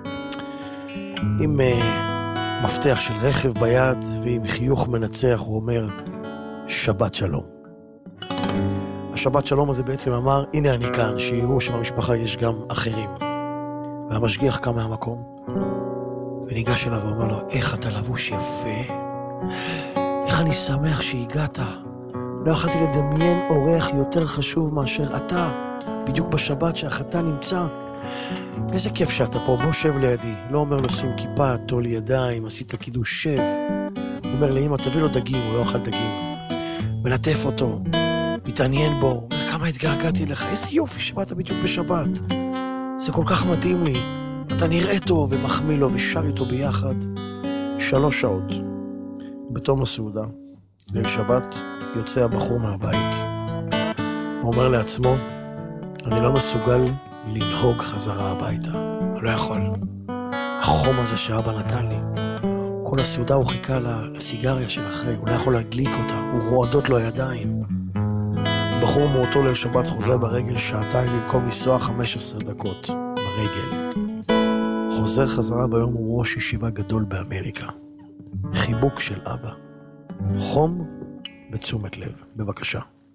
עם מפתח של רכב ביד ועם חיוך מנצח. הוא אומר, שבת שלום. השבת שלום הזה בעצם אמר, הנה אני כאן, שיראו שבמשפחה יש גם אחרים. והמשגיח קם מהמקום וניגש אליו ואומר לו, איך אתה לבוש יפה, איך אני שמח שהגעת. לא יכולתי לדמיין אורח יותר חשוב מאשר אתה, בדיוק בשבת שהחתן נמצא. איזה כיף שאתה פה, בוא שב לידי. לא אומר לו שים כיפה, תול ידיים, עשית קידוש, שב. הוא אומר לאמא, תביא לו דגים, הוא לא אוכל דגים. מלטף אותו, מתעניין בו, אומר, כמה התגעגעתי לך, איזה יופי שבאת בדיוק בשבת. זה כל כך מתאים לי. אתה נראה טוב ומחמיא לו ושר איתו ביחד. 3 שעות. בתום הסעודה, ליל שבת, יוצא הבחור מהבית. הוא אומר לעצמו, אני לא מסוגל לנהוג חזרה הביתה. אני לא יכול. החום הזה שאבא נתן לי. כל הסעודה הוא חיכה לסיגריה של אחרי, הוא לא יכול להדליק אותה, הוא רועדות לו הידיים. בחור מאותו ליל שבת חוזר ברגל 2 במקום לנסוע 15 דקות ברגל. חוזר חזרה ביום הוא ראש ישיבה גדול באמריקה. חיבוק של אבא. חום בתשומת לב. בבקשה.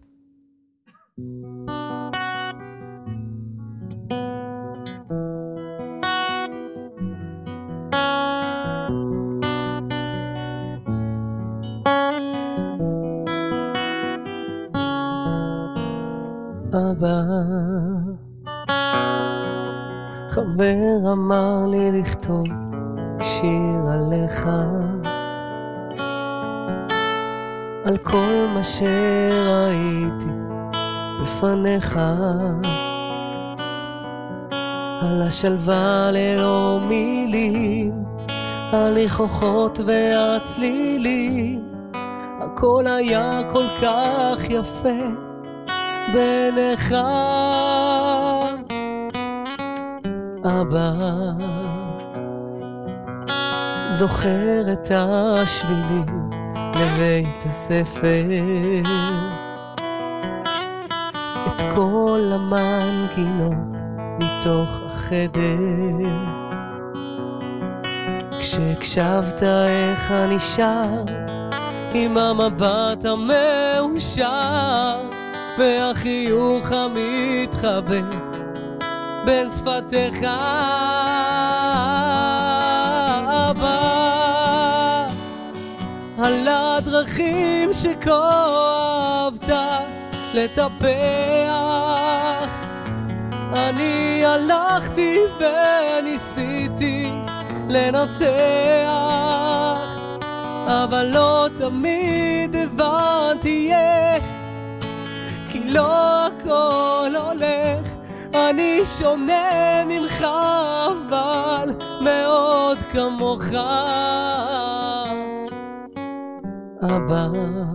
אבא, חבר אמר לי לכתוב שיר עליך, על כל מה שראיתי לפניך, על השלווה ללא מילים, הניחוחות והצלילים, הכל היה כל כך יפה בעיניך אבא. זוכר את השבילים לבית הספר, את כל המנגינות מתוך החדר, כשהקשבת איך אני שר עם המבט המאושר והחיוך המתחבא בין שפתיך אבא, על הדרכים שכה אהבת לטפח אני הלכתי וניסיתי לנצח, אבל לא תמיד הבנתי איך, כי לא הכל הולך, אני שונה ממך אבל מאוד כמוך אבא.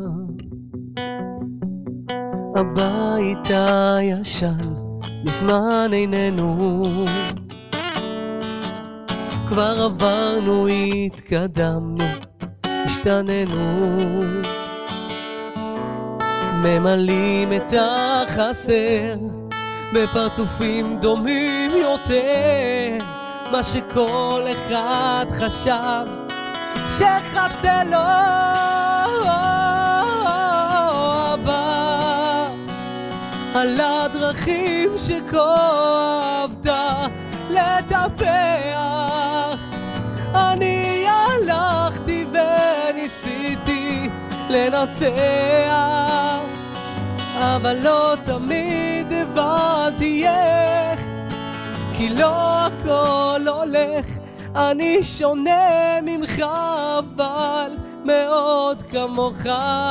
הבית הישן מזמן איננו, כבר עברנו, התקדמנו, השתננו, ממלאים את החסר בפרצופים דומים יותר, מה שכל אחד חשב שחסר לו אבא, על הדרכים שכה אהבת לטפח אני הלכתי וניסיתי לנצח, אבל לא תמיד הבנתי איך, כי לא הכל הולך, אני שונה ממך אבל מאוד כמוך.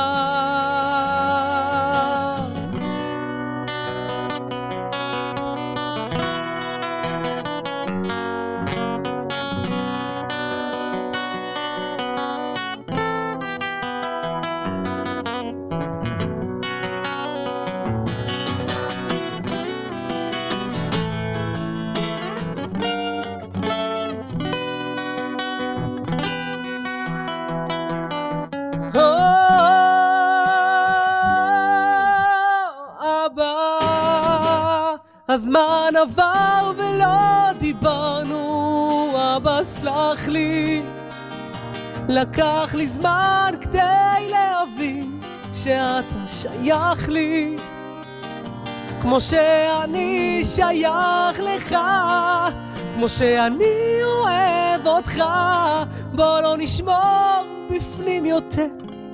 הזמן עבר ולא דיברנו, אבא סלח לי, לקח לי זמן כדי להבין שאתה שייך לי, כמו שאני שייך לך, כמו שאני אוהב אותך, בוא לא נשמור בפנים יותר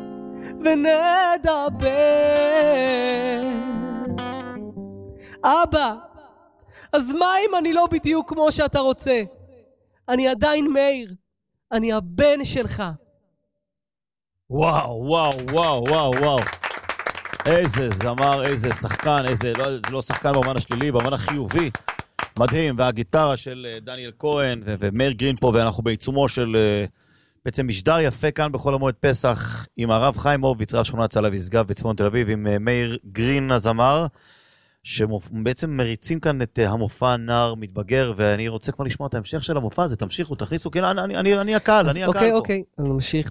ונדבר. אבא, אז מה אם אני לא בדיוק כמו שאתה רוצה? אני עדיין מאיר, אני הבן שלך. וואו, וואו, וואו, וואו, וואו. איזה זמר, איזה שחקן, איזה, זה לא שחקן במובן השלילי, במובן החיובי. מדהים, והגיטרה של דניאל כהן ומאיר גרין פה, ואנחנו בעיצומו של בעצם משדר יפה כאן בחול המועד פסח, עם הרב חיים הורוביץ, רב שכונת צלב ישגב בצפון תל אביב, עם מאיר גרין הזמר, שבעצם מריצים כאן את המופע נער מתבגר, ואני רוצה כבר לשמוע את ההמשך של המופע הזה, תמשיכו, תכניסו, כי אני הקהל, אני הקהל פה. אוקיי, אני ממשיך.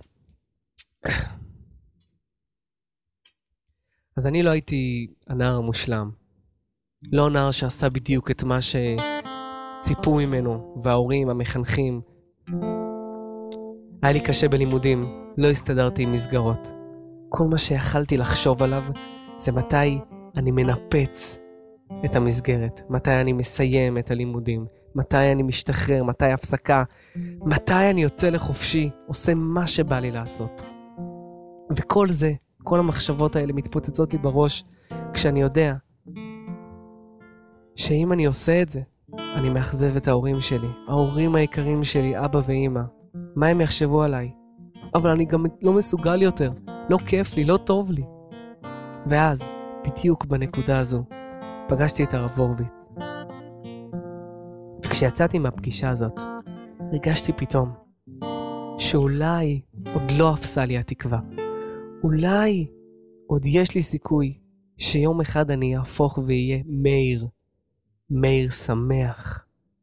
אז אני לא הייתי הנער המושלם. לא נער שעשה בדיוק את מה שציפו ממנו, וההורים, המחנכים. היה לי קשה בלימודים, לא הסתדרתי עם מסגרות. כל מה שיכלתי לחשוב עליו, זה מתי אני מנפץ את המסגרת, מתי אני מסיים את הלימודים, מתי אני משתחרר, מתי הפסקה, מתי אני יוצא לחופשי, עושה מה שבא לי לעשות. וכל זה, כל המחשבות האלה מתפוצצות לי בראש, כשאני יודע שאם אני עושה את זה, אני מאכזב את ההורים שלי, ההורים היקרים שלי, אבא ואמא. מה הם יחשבו עליי? אבל אני גם לא מסוגל יותר, לא כיף לי, לא טוב לי. ואז, בדיוק בנקודה הזו, פגשתי את הרב הורוביץ. וכשיצאתי מהפגישה הזאת, הרגשתי פתאום שאולי עוד לא אפסה לי התקווה. אולי עוד יש לי סיכוי שיום אחד אני אהפוך ויהיה מאיר. מאיר שמח.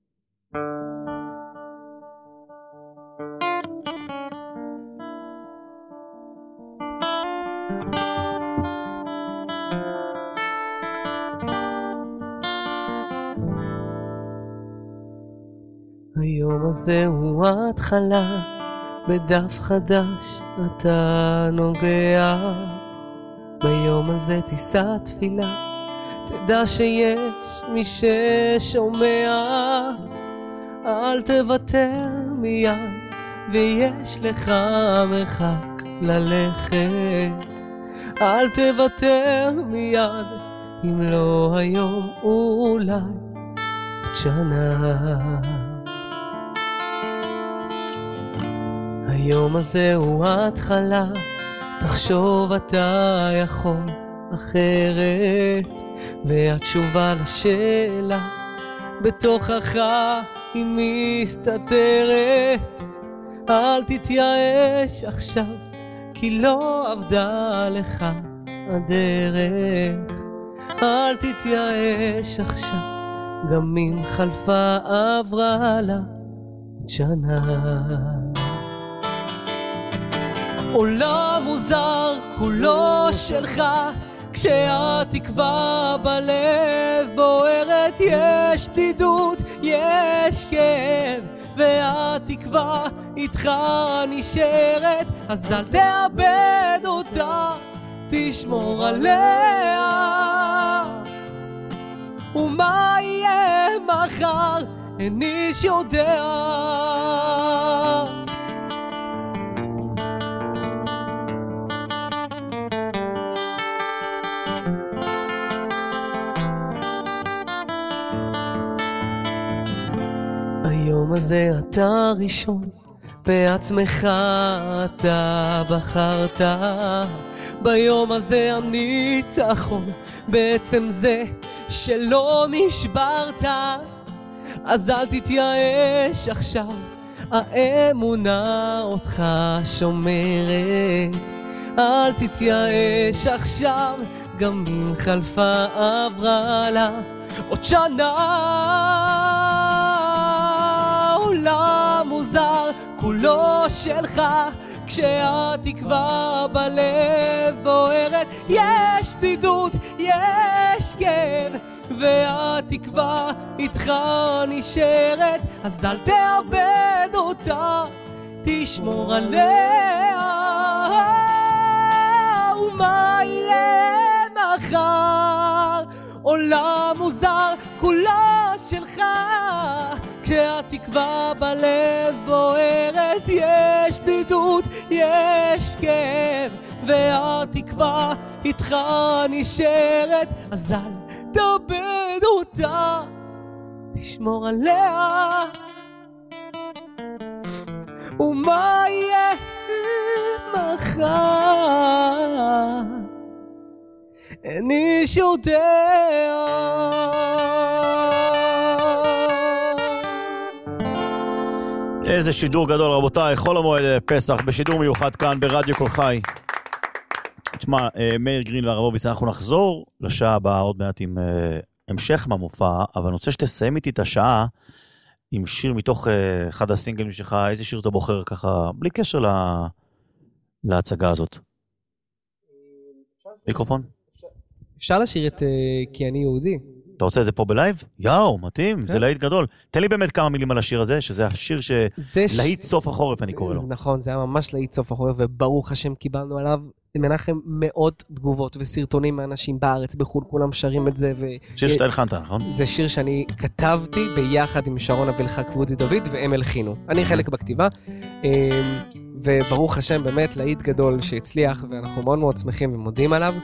היום הזה הוא ההתחלה, בדף חדש אתה נוגע. ביום הזה תישא תפילה, תדע שיש מי ששומע. אל תוותר מיד, ויש לך מרחק ללכת. אל תוותר מיד, אם לא היום אולי עוד שנה. היום הזה הוא ההתחלה, תחשוב אתה יכול אחרת, והתשובה לשאלה בתוכך היא מסתתרת. אל תתייאש עכשיו, כי לא עבדה לך הדרך. אל תתייאש עכשיו, גם אם חלפה עברה לה עוד שנה. עולם מוזר כולו שלך, כשהתקווה בלב בוערת. יש בדידות, יש כאב, והתקווה איתך נשארת. אז אל תאבד אותה, תשמור עליה. ומה יהיה מחר, אין איש יודע. היום הזה אתה ראשון, בעצמך אתה בחרת. ביום הזה הניצחון, בעצם זה שלא נשברת. אז אל תתייאש עכשיו, האמונה אותך שומרת. אל תתייאש עכשיו, גם אם חלפה עברה לה עוד שנה. עולם מוזר כולו שלך, כשהתקווה בלב בוערת. יש בדידות, יש כאב, והתקווה איתך נשארת. אז אל תאבד אותה, תשמור עליה. ומה יהיה מחר, עולם מוזר כולו שלך, כשהתקווה בלב בוערת. יש בדידות, יש כאב, והתקווה איתך נשארת. אז אל תאבד אותה, תשמור עליה. ומה יהיה מחר, אין איש יודע. איזה שידור גדול רבותיי, חול המועד פסח בשידור מיוחד כאן ברדיו קול חי. תשמע, מאיר גרין והרב אורביץ, אנחנו נחזור לשעה הבאה עוד מעט עם המשך מהמופע, אבל אני רוצה שתסיים איתי את השעה עם שיר מתוך אחד הסינגלים שלך. איזה שיר אתה בוחר ככה, בלי קשר להצגה הזאת? מיקרופון? אפשר לשיר את כי אני יהודי. אתה רוצה את זה פה בלייב? יאו, מתאים, זה להיט גדול. תן לי באמת כמה מילים על השיר הזה, שזה השיר להיט סוף החורף, אני קורא לו. נכון, זה היה ממש להיט סוף החורף, וברוך השם קיבלנו עליו, מנחם, מאות תגובות וסרטונים מאנשים בארץ, בחול, כולם שרים את זה. שיר שאתה הלחנת, נכון? זה שיר שאני כתבתי ביחד עם שרון אבלחק ואודי דוד, והם הלחינו. אני חלק בכתיבה, וברוך השם באמת להיט גדול שהצליח, ואנחנו מאוד מאוד שמחים ומודים עליו.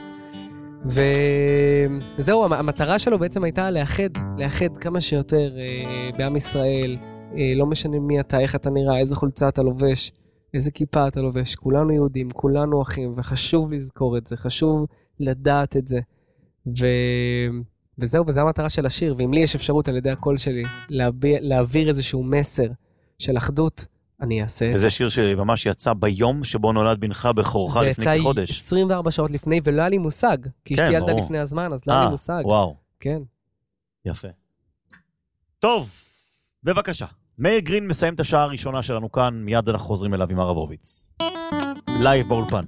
וזהו, המטרה שלו בעצם הייתה לאחד כמה שיותר בעם ישראל. לא משנה מי אתה, איך אתה נראה, איזה חולצה אתה לובש, איזה כיפה אתה לובש, כולנו יהודים, כולנו אחים, וחשוב לזכור את זה, חשוב לדעת את זה. וזהו, וזו המטרה של השיר. ואם לי יש אפשרות על ידי הקול שלי להעביר איזשהו מסר של אחדות, אני אעשה את זה. וזה שיר שממש יצא ביום שבו נולד בנך בחורך לפני כחודש. זה יצא 24 שעות לפני, ולא היה לי מושג. כי אשתי ילדה לפני הזמן, אז לא היה לי מושג. וואו. כן. יפה. טוב, בבקשה. מאיר גרין מסיים את השעה הראשונה שלנו כאן, מיד אנחנו חוזרים אליו עם הרב הורוביץ. לייב באולפן.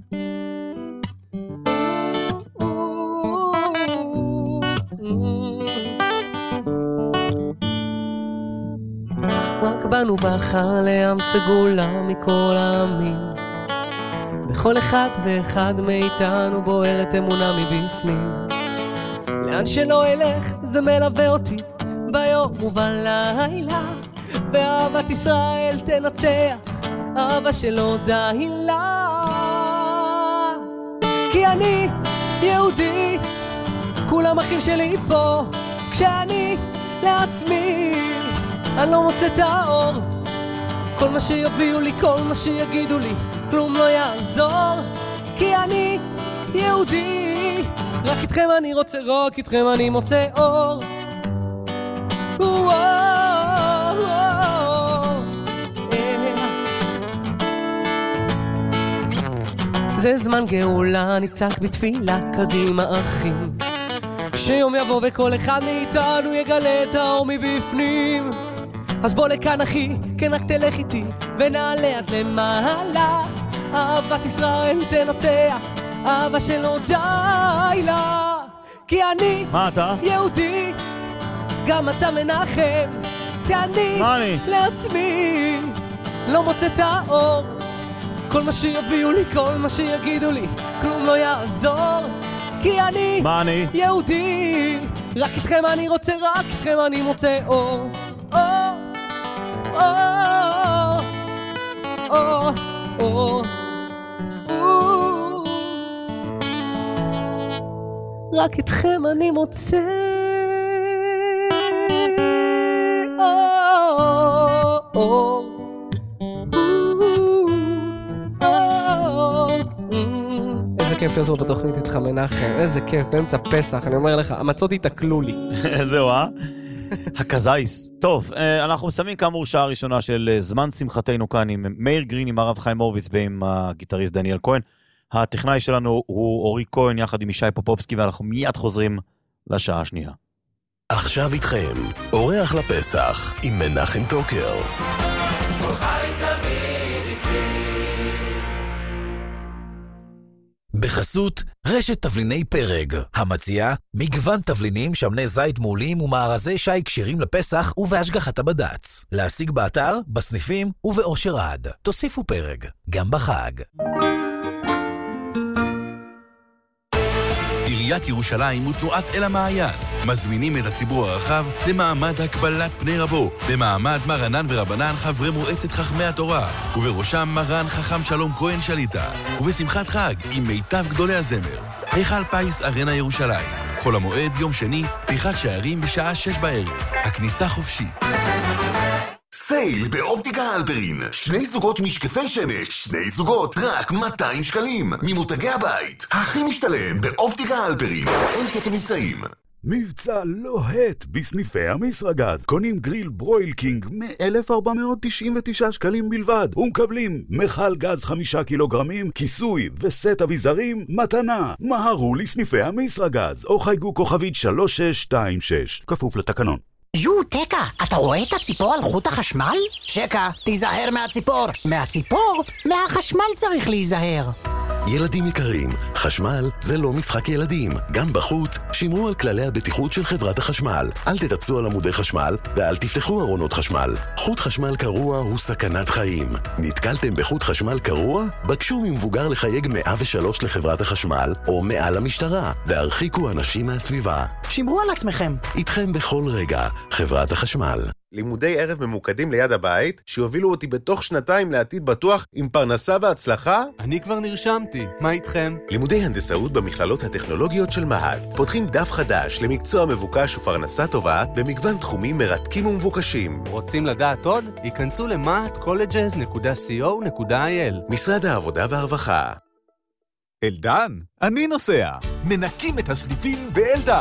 רק באנו בחר לעם סגולה מכל העמים, בכל אחד ואחד מאיתנו בוערת אמונה מבפנים. לאן שלא אלך זה מלווה אותי ביום ובלילה, ואהבת ישראל תנצח, אהבה שלא די לה. כי אני יהודי, כולם אחים שלי פה, כשאני לעצמי אני לא מוצא את האור. כל מה שיביאו לי, כל מה שיגידו לי, כלום לא יעזור. כי אני יהודי, רק איתכם אני רוצה, רק איתכם אני מוצא אור. זה זמן גאולה, נצעק בתפילה קדימה אחים, שיום יבוא וכל אחד מאיתנו יגלה את האור מבפנים. אז בוא לכאן אחי, כן רק תלך איתי ונעלה עד למעלה. אהבת ישראל תנצח, אהבה שלא די לה. כי אני יהודי, גם אתה מנחם. כי אני לעצמי לא מוצא את האור. כל מה שיביאו לי, כל מה שיגידו לי, כלום לא יעזור. כי אני יהודי, רק איתכם אני רוצה, רק איתכם אני מוצא אור. רק איתכם אני מוצא אור. איזה כיף להיות פה בתוכנית איתך מנחם, איזה כיף, באמצע פסח, אני אומר לך, המצות התעכלו לי. זהו, הקזייס. טוב, אנחנו מסיימים כאמור שעה ראשונה של זמן שמחתנו כאן עם מאיר גרין, עם הרב חיים הורוביץ ועם הגיטריסט דניאל כהן. הטכנאי שלנו הוא אורי כהן יחד עם ישי פופובסקי, ואנחנו מיד חוזרים לשעה השנייה. עכשיו איתכם, אורח לפסח עם מנחם טוקר. בחסות רשת תבליני פרג, המציעה מגוון תבלינים, שמני זית מעולים ומארזי שי קשירים לפסח ובהשגחת הבד"ץ. להשיג באתר, בסניפים ובאושר עד. תוסיפו פרג, גם בחג. עיריית ירושלים ותנועת אל המעיין מזמינים את הציבור הרחב למעמד הקבלת פני רבו, במעמד מרנן ורבנן חברי מועצת חכמי התורה, ובראשם מרן חכם שלום כהן שליטה, ובשמחת חג עם מיטב גדולי הזמר. היכל פייס ארנה ירושלים, חול המועד יום שני, פתיחת שערים בשעה 6 בערב, הכניסה חופשית. סייל באופטיקה הלפרין, 2 זוגות משקפי שמש, 2 זוגות רק 200 שקלים, ממותגי הבית, הכי משתלם באופטיקה הלפרין, אין כתב מבצעים. מבצע לוהט בסניפי המסרגז. קונים גריל ברויל קינג מ-1,499 שקלים בלבד, ומקבלים מחל גז 5 קילוגרמים, כיסוי וסט אביזרים מתנה. מהרו לסניפי המסרגז או חייגו כוכבית 3626, כפוף לתקנון. טקה, אתה רואה את הציפור על חוט החשמל? שקה, תיזהר מהציפור. מהציפור? מהחשמל צריך להיזהר. ילדים יקרים, חשמל זה לא משחק ילדים. גם בחוץ, שמרו על כללי הבטיחות של חברת החשמל. אל תטפסו על עמודי חשמל ואל תפתחו ארונות חשמל. חוט חשמל קרוע הוא סכנת חיים. נתקלתם בחוט חשמל קרוע? בקשו ממבוגר לחייג 103 לחברת החשמל או מעל המשטרה, והרחיקו אנשים מהסביבה. שמרו על עצמכם. איתכם בכל רגע, חברת החשמל. לימודי ערב ממוקדים ליד הבית, שיובילו אותי בתוך 2 לעתיד בטוח עם פרנסה והצלחה? אני כבר נרשמתי, מה איתכם? לימודי הנדסאות במכללות הטכנולוגיות של מהט. פותחים דף חדש למקצוע מבוקש ופרנסה טובה במגוון תחומים מרתקים ומבוקשים. רוצים לדעת עוד? היכנסו ל-mathcolleges.co.il. משרד העבודה והרווחה. אלדן, אני נוסע. מנקים את הסניפים באלדן.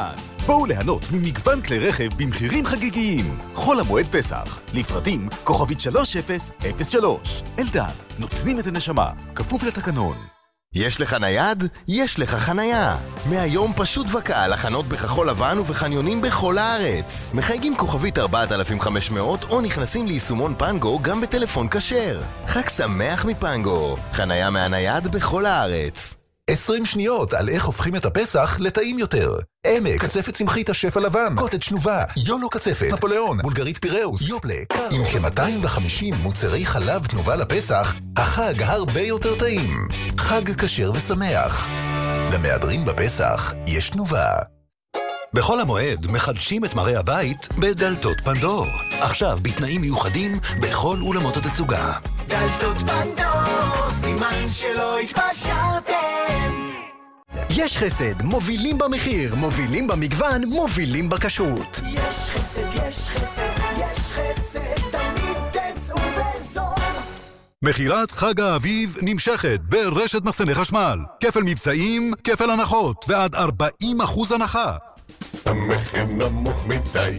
בואו ליהנות ממגוון כלי רכב במחירים חגיגיים. חול המועד פסח, לפרטים כוכבית 3003. אלדן, נותנים את הנשמה, כפוף לתקנון. יש לך נייד? יש לך חנייה. מהיום פשוט וקל לחנות בכחול לבן ובחניונים בכל הארץ. מחייגים כוכבית 4500 או נכנסים ליישומון פנגו גם בטלפון כשר. חג שמח מפנגו. חנייה מהנייד בכל הארץ. 20 שניות על איך הופכים את הפסח לטעים יותר. עמק, קצפת צמחית השף הלבן, קוטג' שנובה, יולו קצפת, נפוליאון, בולגרית פיראוס, יופלה, עם כ-250 מוצרי חלב תנובה לפסח, החג הרבה יותר טעים. חג כשר ושמח. למהדרין בפסח יש תנובה. בכל המועד מחדשים את מראה הבית בדלתות פנדור. עכשיו בתנאים מיוחדים בכל אולמות התצוגה. דלתות פנדור, סימן שלא התפשרתם. יש חסד, מובילים במחיר, מובילים במגוון, מובילים בכשרות. יש חסד, יש חסד, יש חסד, תמיד תצאו בזול. מחירת חג האביב נמשכת ברשת מחסני חשמל. כפל מבצעים, כפל הנחות ועד 40% הנחה. המחיר נמוך מדי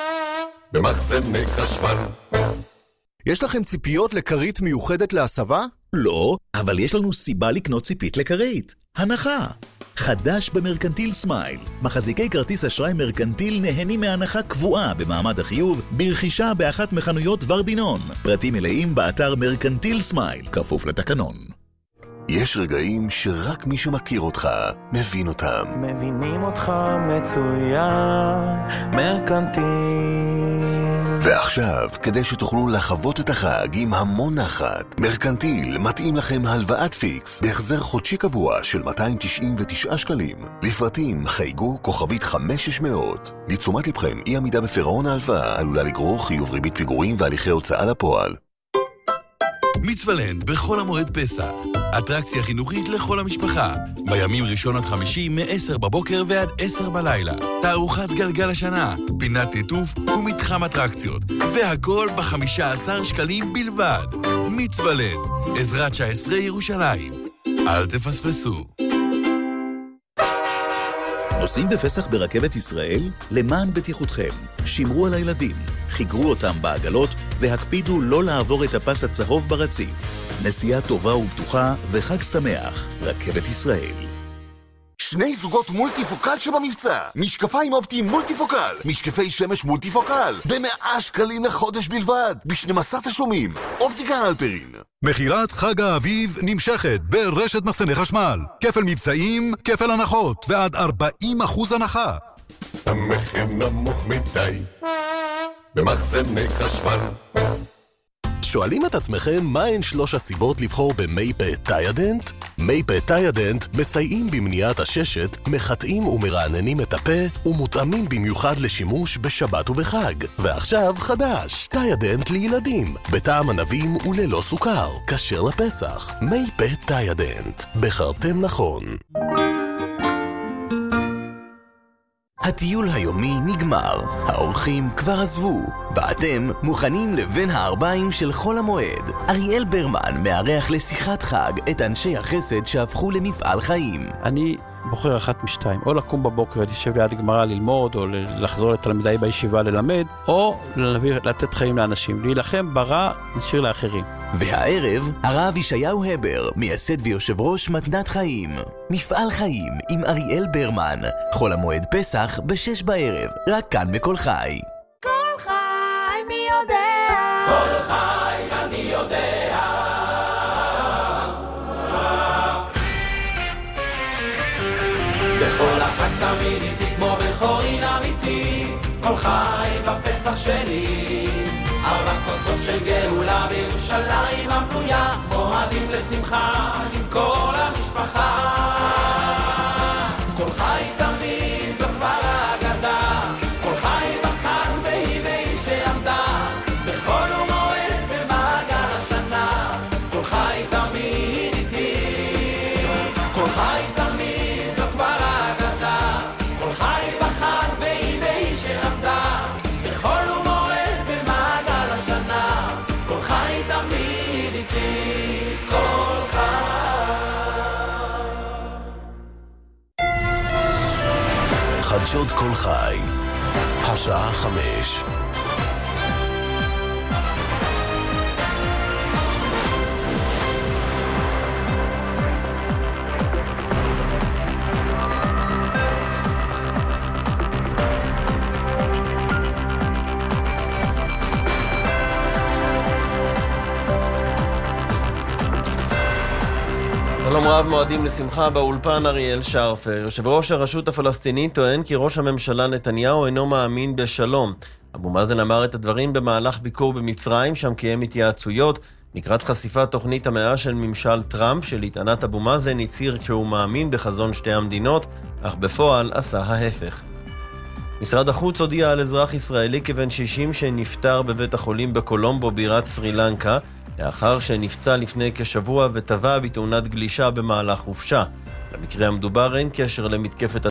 במחסני חשמל. יש לכם ציפיות לכרית מיוחדת להסבה? לא, אבל יש לנו סיבה לקנות ציפית לכרית. הנחה. חדש במרקנטיל סמייל. מחזיקי כרטיס אשראי מרקנטיל נהנים מהנחה קבועה במעמד החיוב ברכישה באחת מחנויות ורדינון. פרטים מלאים באתר מרקנטיל סמייל, כפוף לתקנון. יש רגעים שרק מי שמכיר אותך מבין אותם. מבינים אותך מצוין, מרקנטיל. ועכשיו, כדי שתוכלו לחוות את החג עם המון נחת, מרקנטיל מתאים לכם הלוואת פיקס בהחזר חודשי קבוע של 299 שקלים. לפרטים חייגו כוכבית 5600. לתשומת לבכם, אי עמידה בפירעון ההלוואה עלולה לגרור חיוב ריבית פיגורים והליכי הוצאה לפועל. מצוולנד בכל המועד פסח. אטרקציה חינוכית לכל המשפחה. בימים ראשון עד חמישי מ-10 בבוקר ועד 10 בלילה. תערוכת גלגל השנה, פינת ליטוף ומתחם אטרקציות. והכל ב-15 שקלים בלבד. מצוולנד, עזרת 19 ירושלים. אל תפספסו. נוסעים בפסח ברכבת ישראל? למען בטיחותכם. שמרו על הילדים, חיגרו אותם בעגלות והקפידו לא לעבור את הפס הצהוב ברציף. נסיעה טובה ובטוחה וחג שמח. רכבת ישראל. שני זוגות מולטיפוקל שבמבצע. משקפיים אופטיים מולטיפוקל. משקפי שמש מולטיפוקל. ב100 שקלים לחודש בלבד. ב12 תשלומים. אופטיקה אלפרין. מחירת חג האביב נמשכת ברשת מחסני חשמל. כפל מבצעים, כפל הנחות ועד 40% הנחה. המחיר נמוך מדי במחסני חשמל. שואלים את עצמכם מהן 3 הסיבות לבחור במייפה טיידנט? מייפה טיידנט מסייעים במניעת הששת, מחטאים ומרעננים את הפה ומותאמים במיוחד לשימוש בשבת ובחג. ועכשיו חדש, טיידנט לילדים, בטעם ענבים וללא סוכר, כשר לפסח. מייפה טיידנט, בחרתם נכון. הטיול היומי נגמר, האורחים כבר עזבו, ואתם מוכנים לבין הערביים של חול המועד. אריאל ברמן מארח לשיחת חג את אנשי החסד שהפכו למפעל חיים. אני בוחר אחת משתיים, או לקום בבוקר ולשב ליד גמרא ללמוד, או לחזור לתלמידי בישיבה ללמד, או לתת חיים לאנשים, להילחם ברע, נשאיר לאחרים. והערב, הרב ישעיהו הבר, מייסד ויושב ראש מתנת חיים. מפעל חיים עם אריאל ברמן, חול המועד פסח ב6 בערב, רק כאן בכל חי. כל חי מי יודע, כל חי אני יודע. בכל החג תמיד איתי כמו בן חורין אמיתי, כל חי בפסח שלי. 4 כוסות של גאולה בירושלים הבנויה, מועדים לשמחה עם כל המשפחה. כל חי תמיד זו כבר האגדה, כל חי בחג והיא שעמדה בכל מועד במעגל השנה. כל חי תמיד איתי, כל חי תמיד זו כבר האגדה, כל חי בחג והיא שעמדה בכל מועד במעגל השנה. כל חי תמיד איתי, כל חי. חדשות כל חי. השעה 5. שלום רב, מועדים לשמחה באולפן אריאל שרפר. יושב ראש הרשות הפלסטינית טוען כי ראש הממשלה נתניהו אינו מאמין בשלום. אבו מאזן אמר את הדברים במהלך ביקור במצרים, שם קיים התייעצויות. לקראת חשיפת תוכנית המאה של ממשל טראמפ, שלטענת אבו מאזן הצהיר שהוא מאמין בחזון שתי המדינות, אך בפועל עשה ההפך. משרד החוץ הודיע על אזרח ישראלי כבן 60 שנפטר בבית החולים בקולומבו בירת סרי לנקה, לאחר שנפצע לפני כשבוע וטבע בתאונת גלישה במהלך חופשה. למקרה המדובר אין קשר למתקפת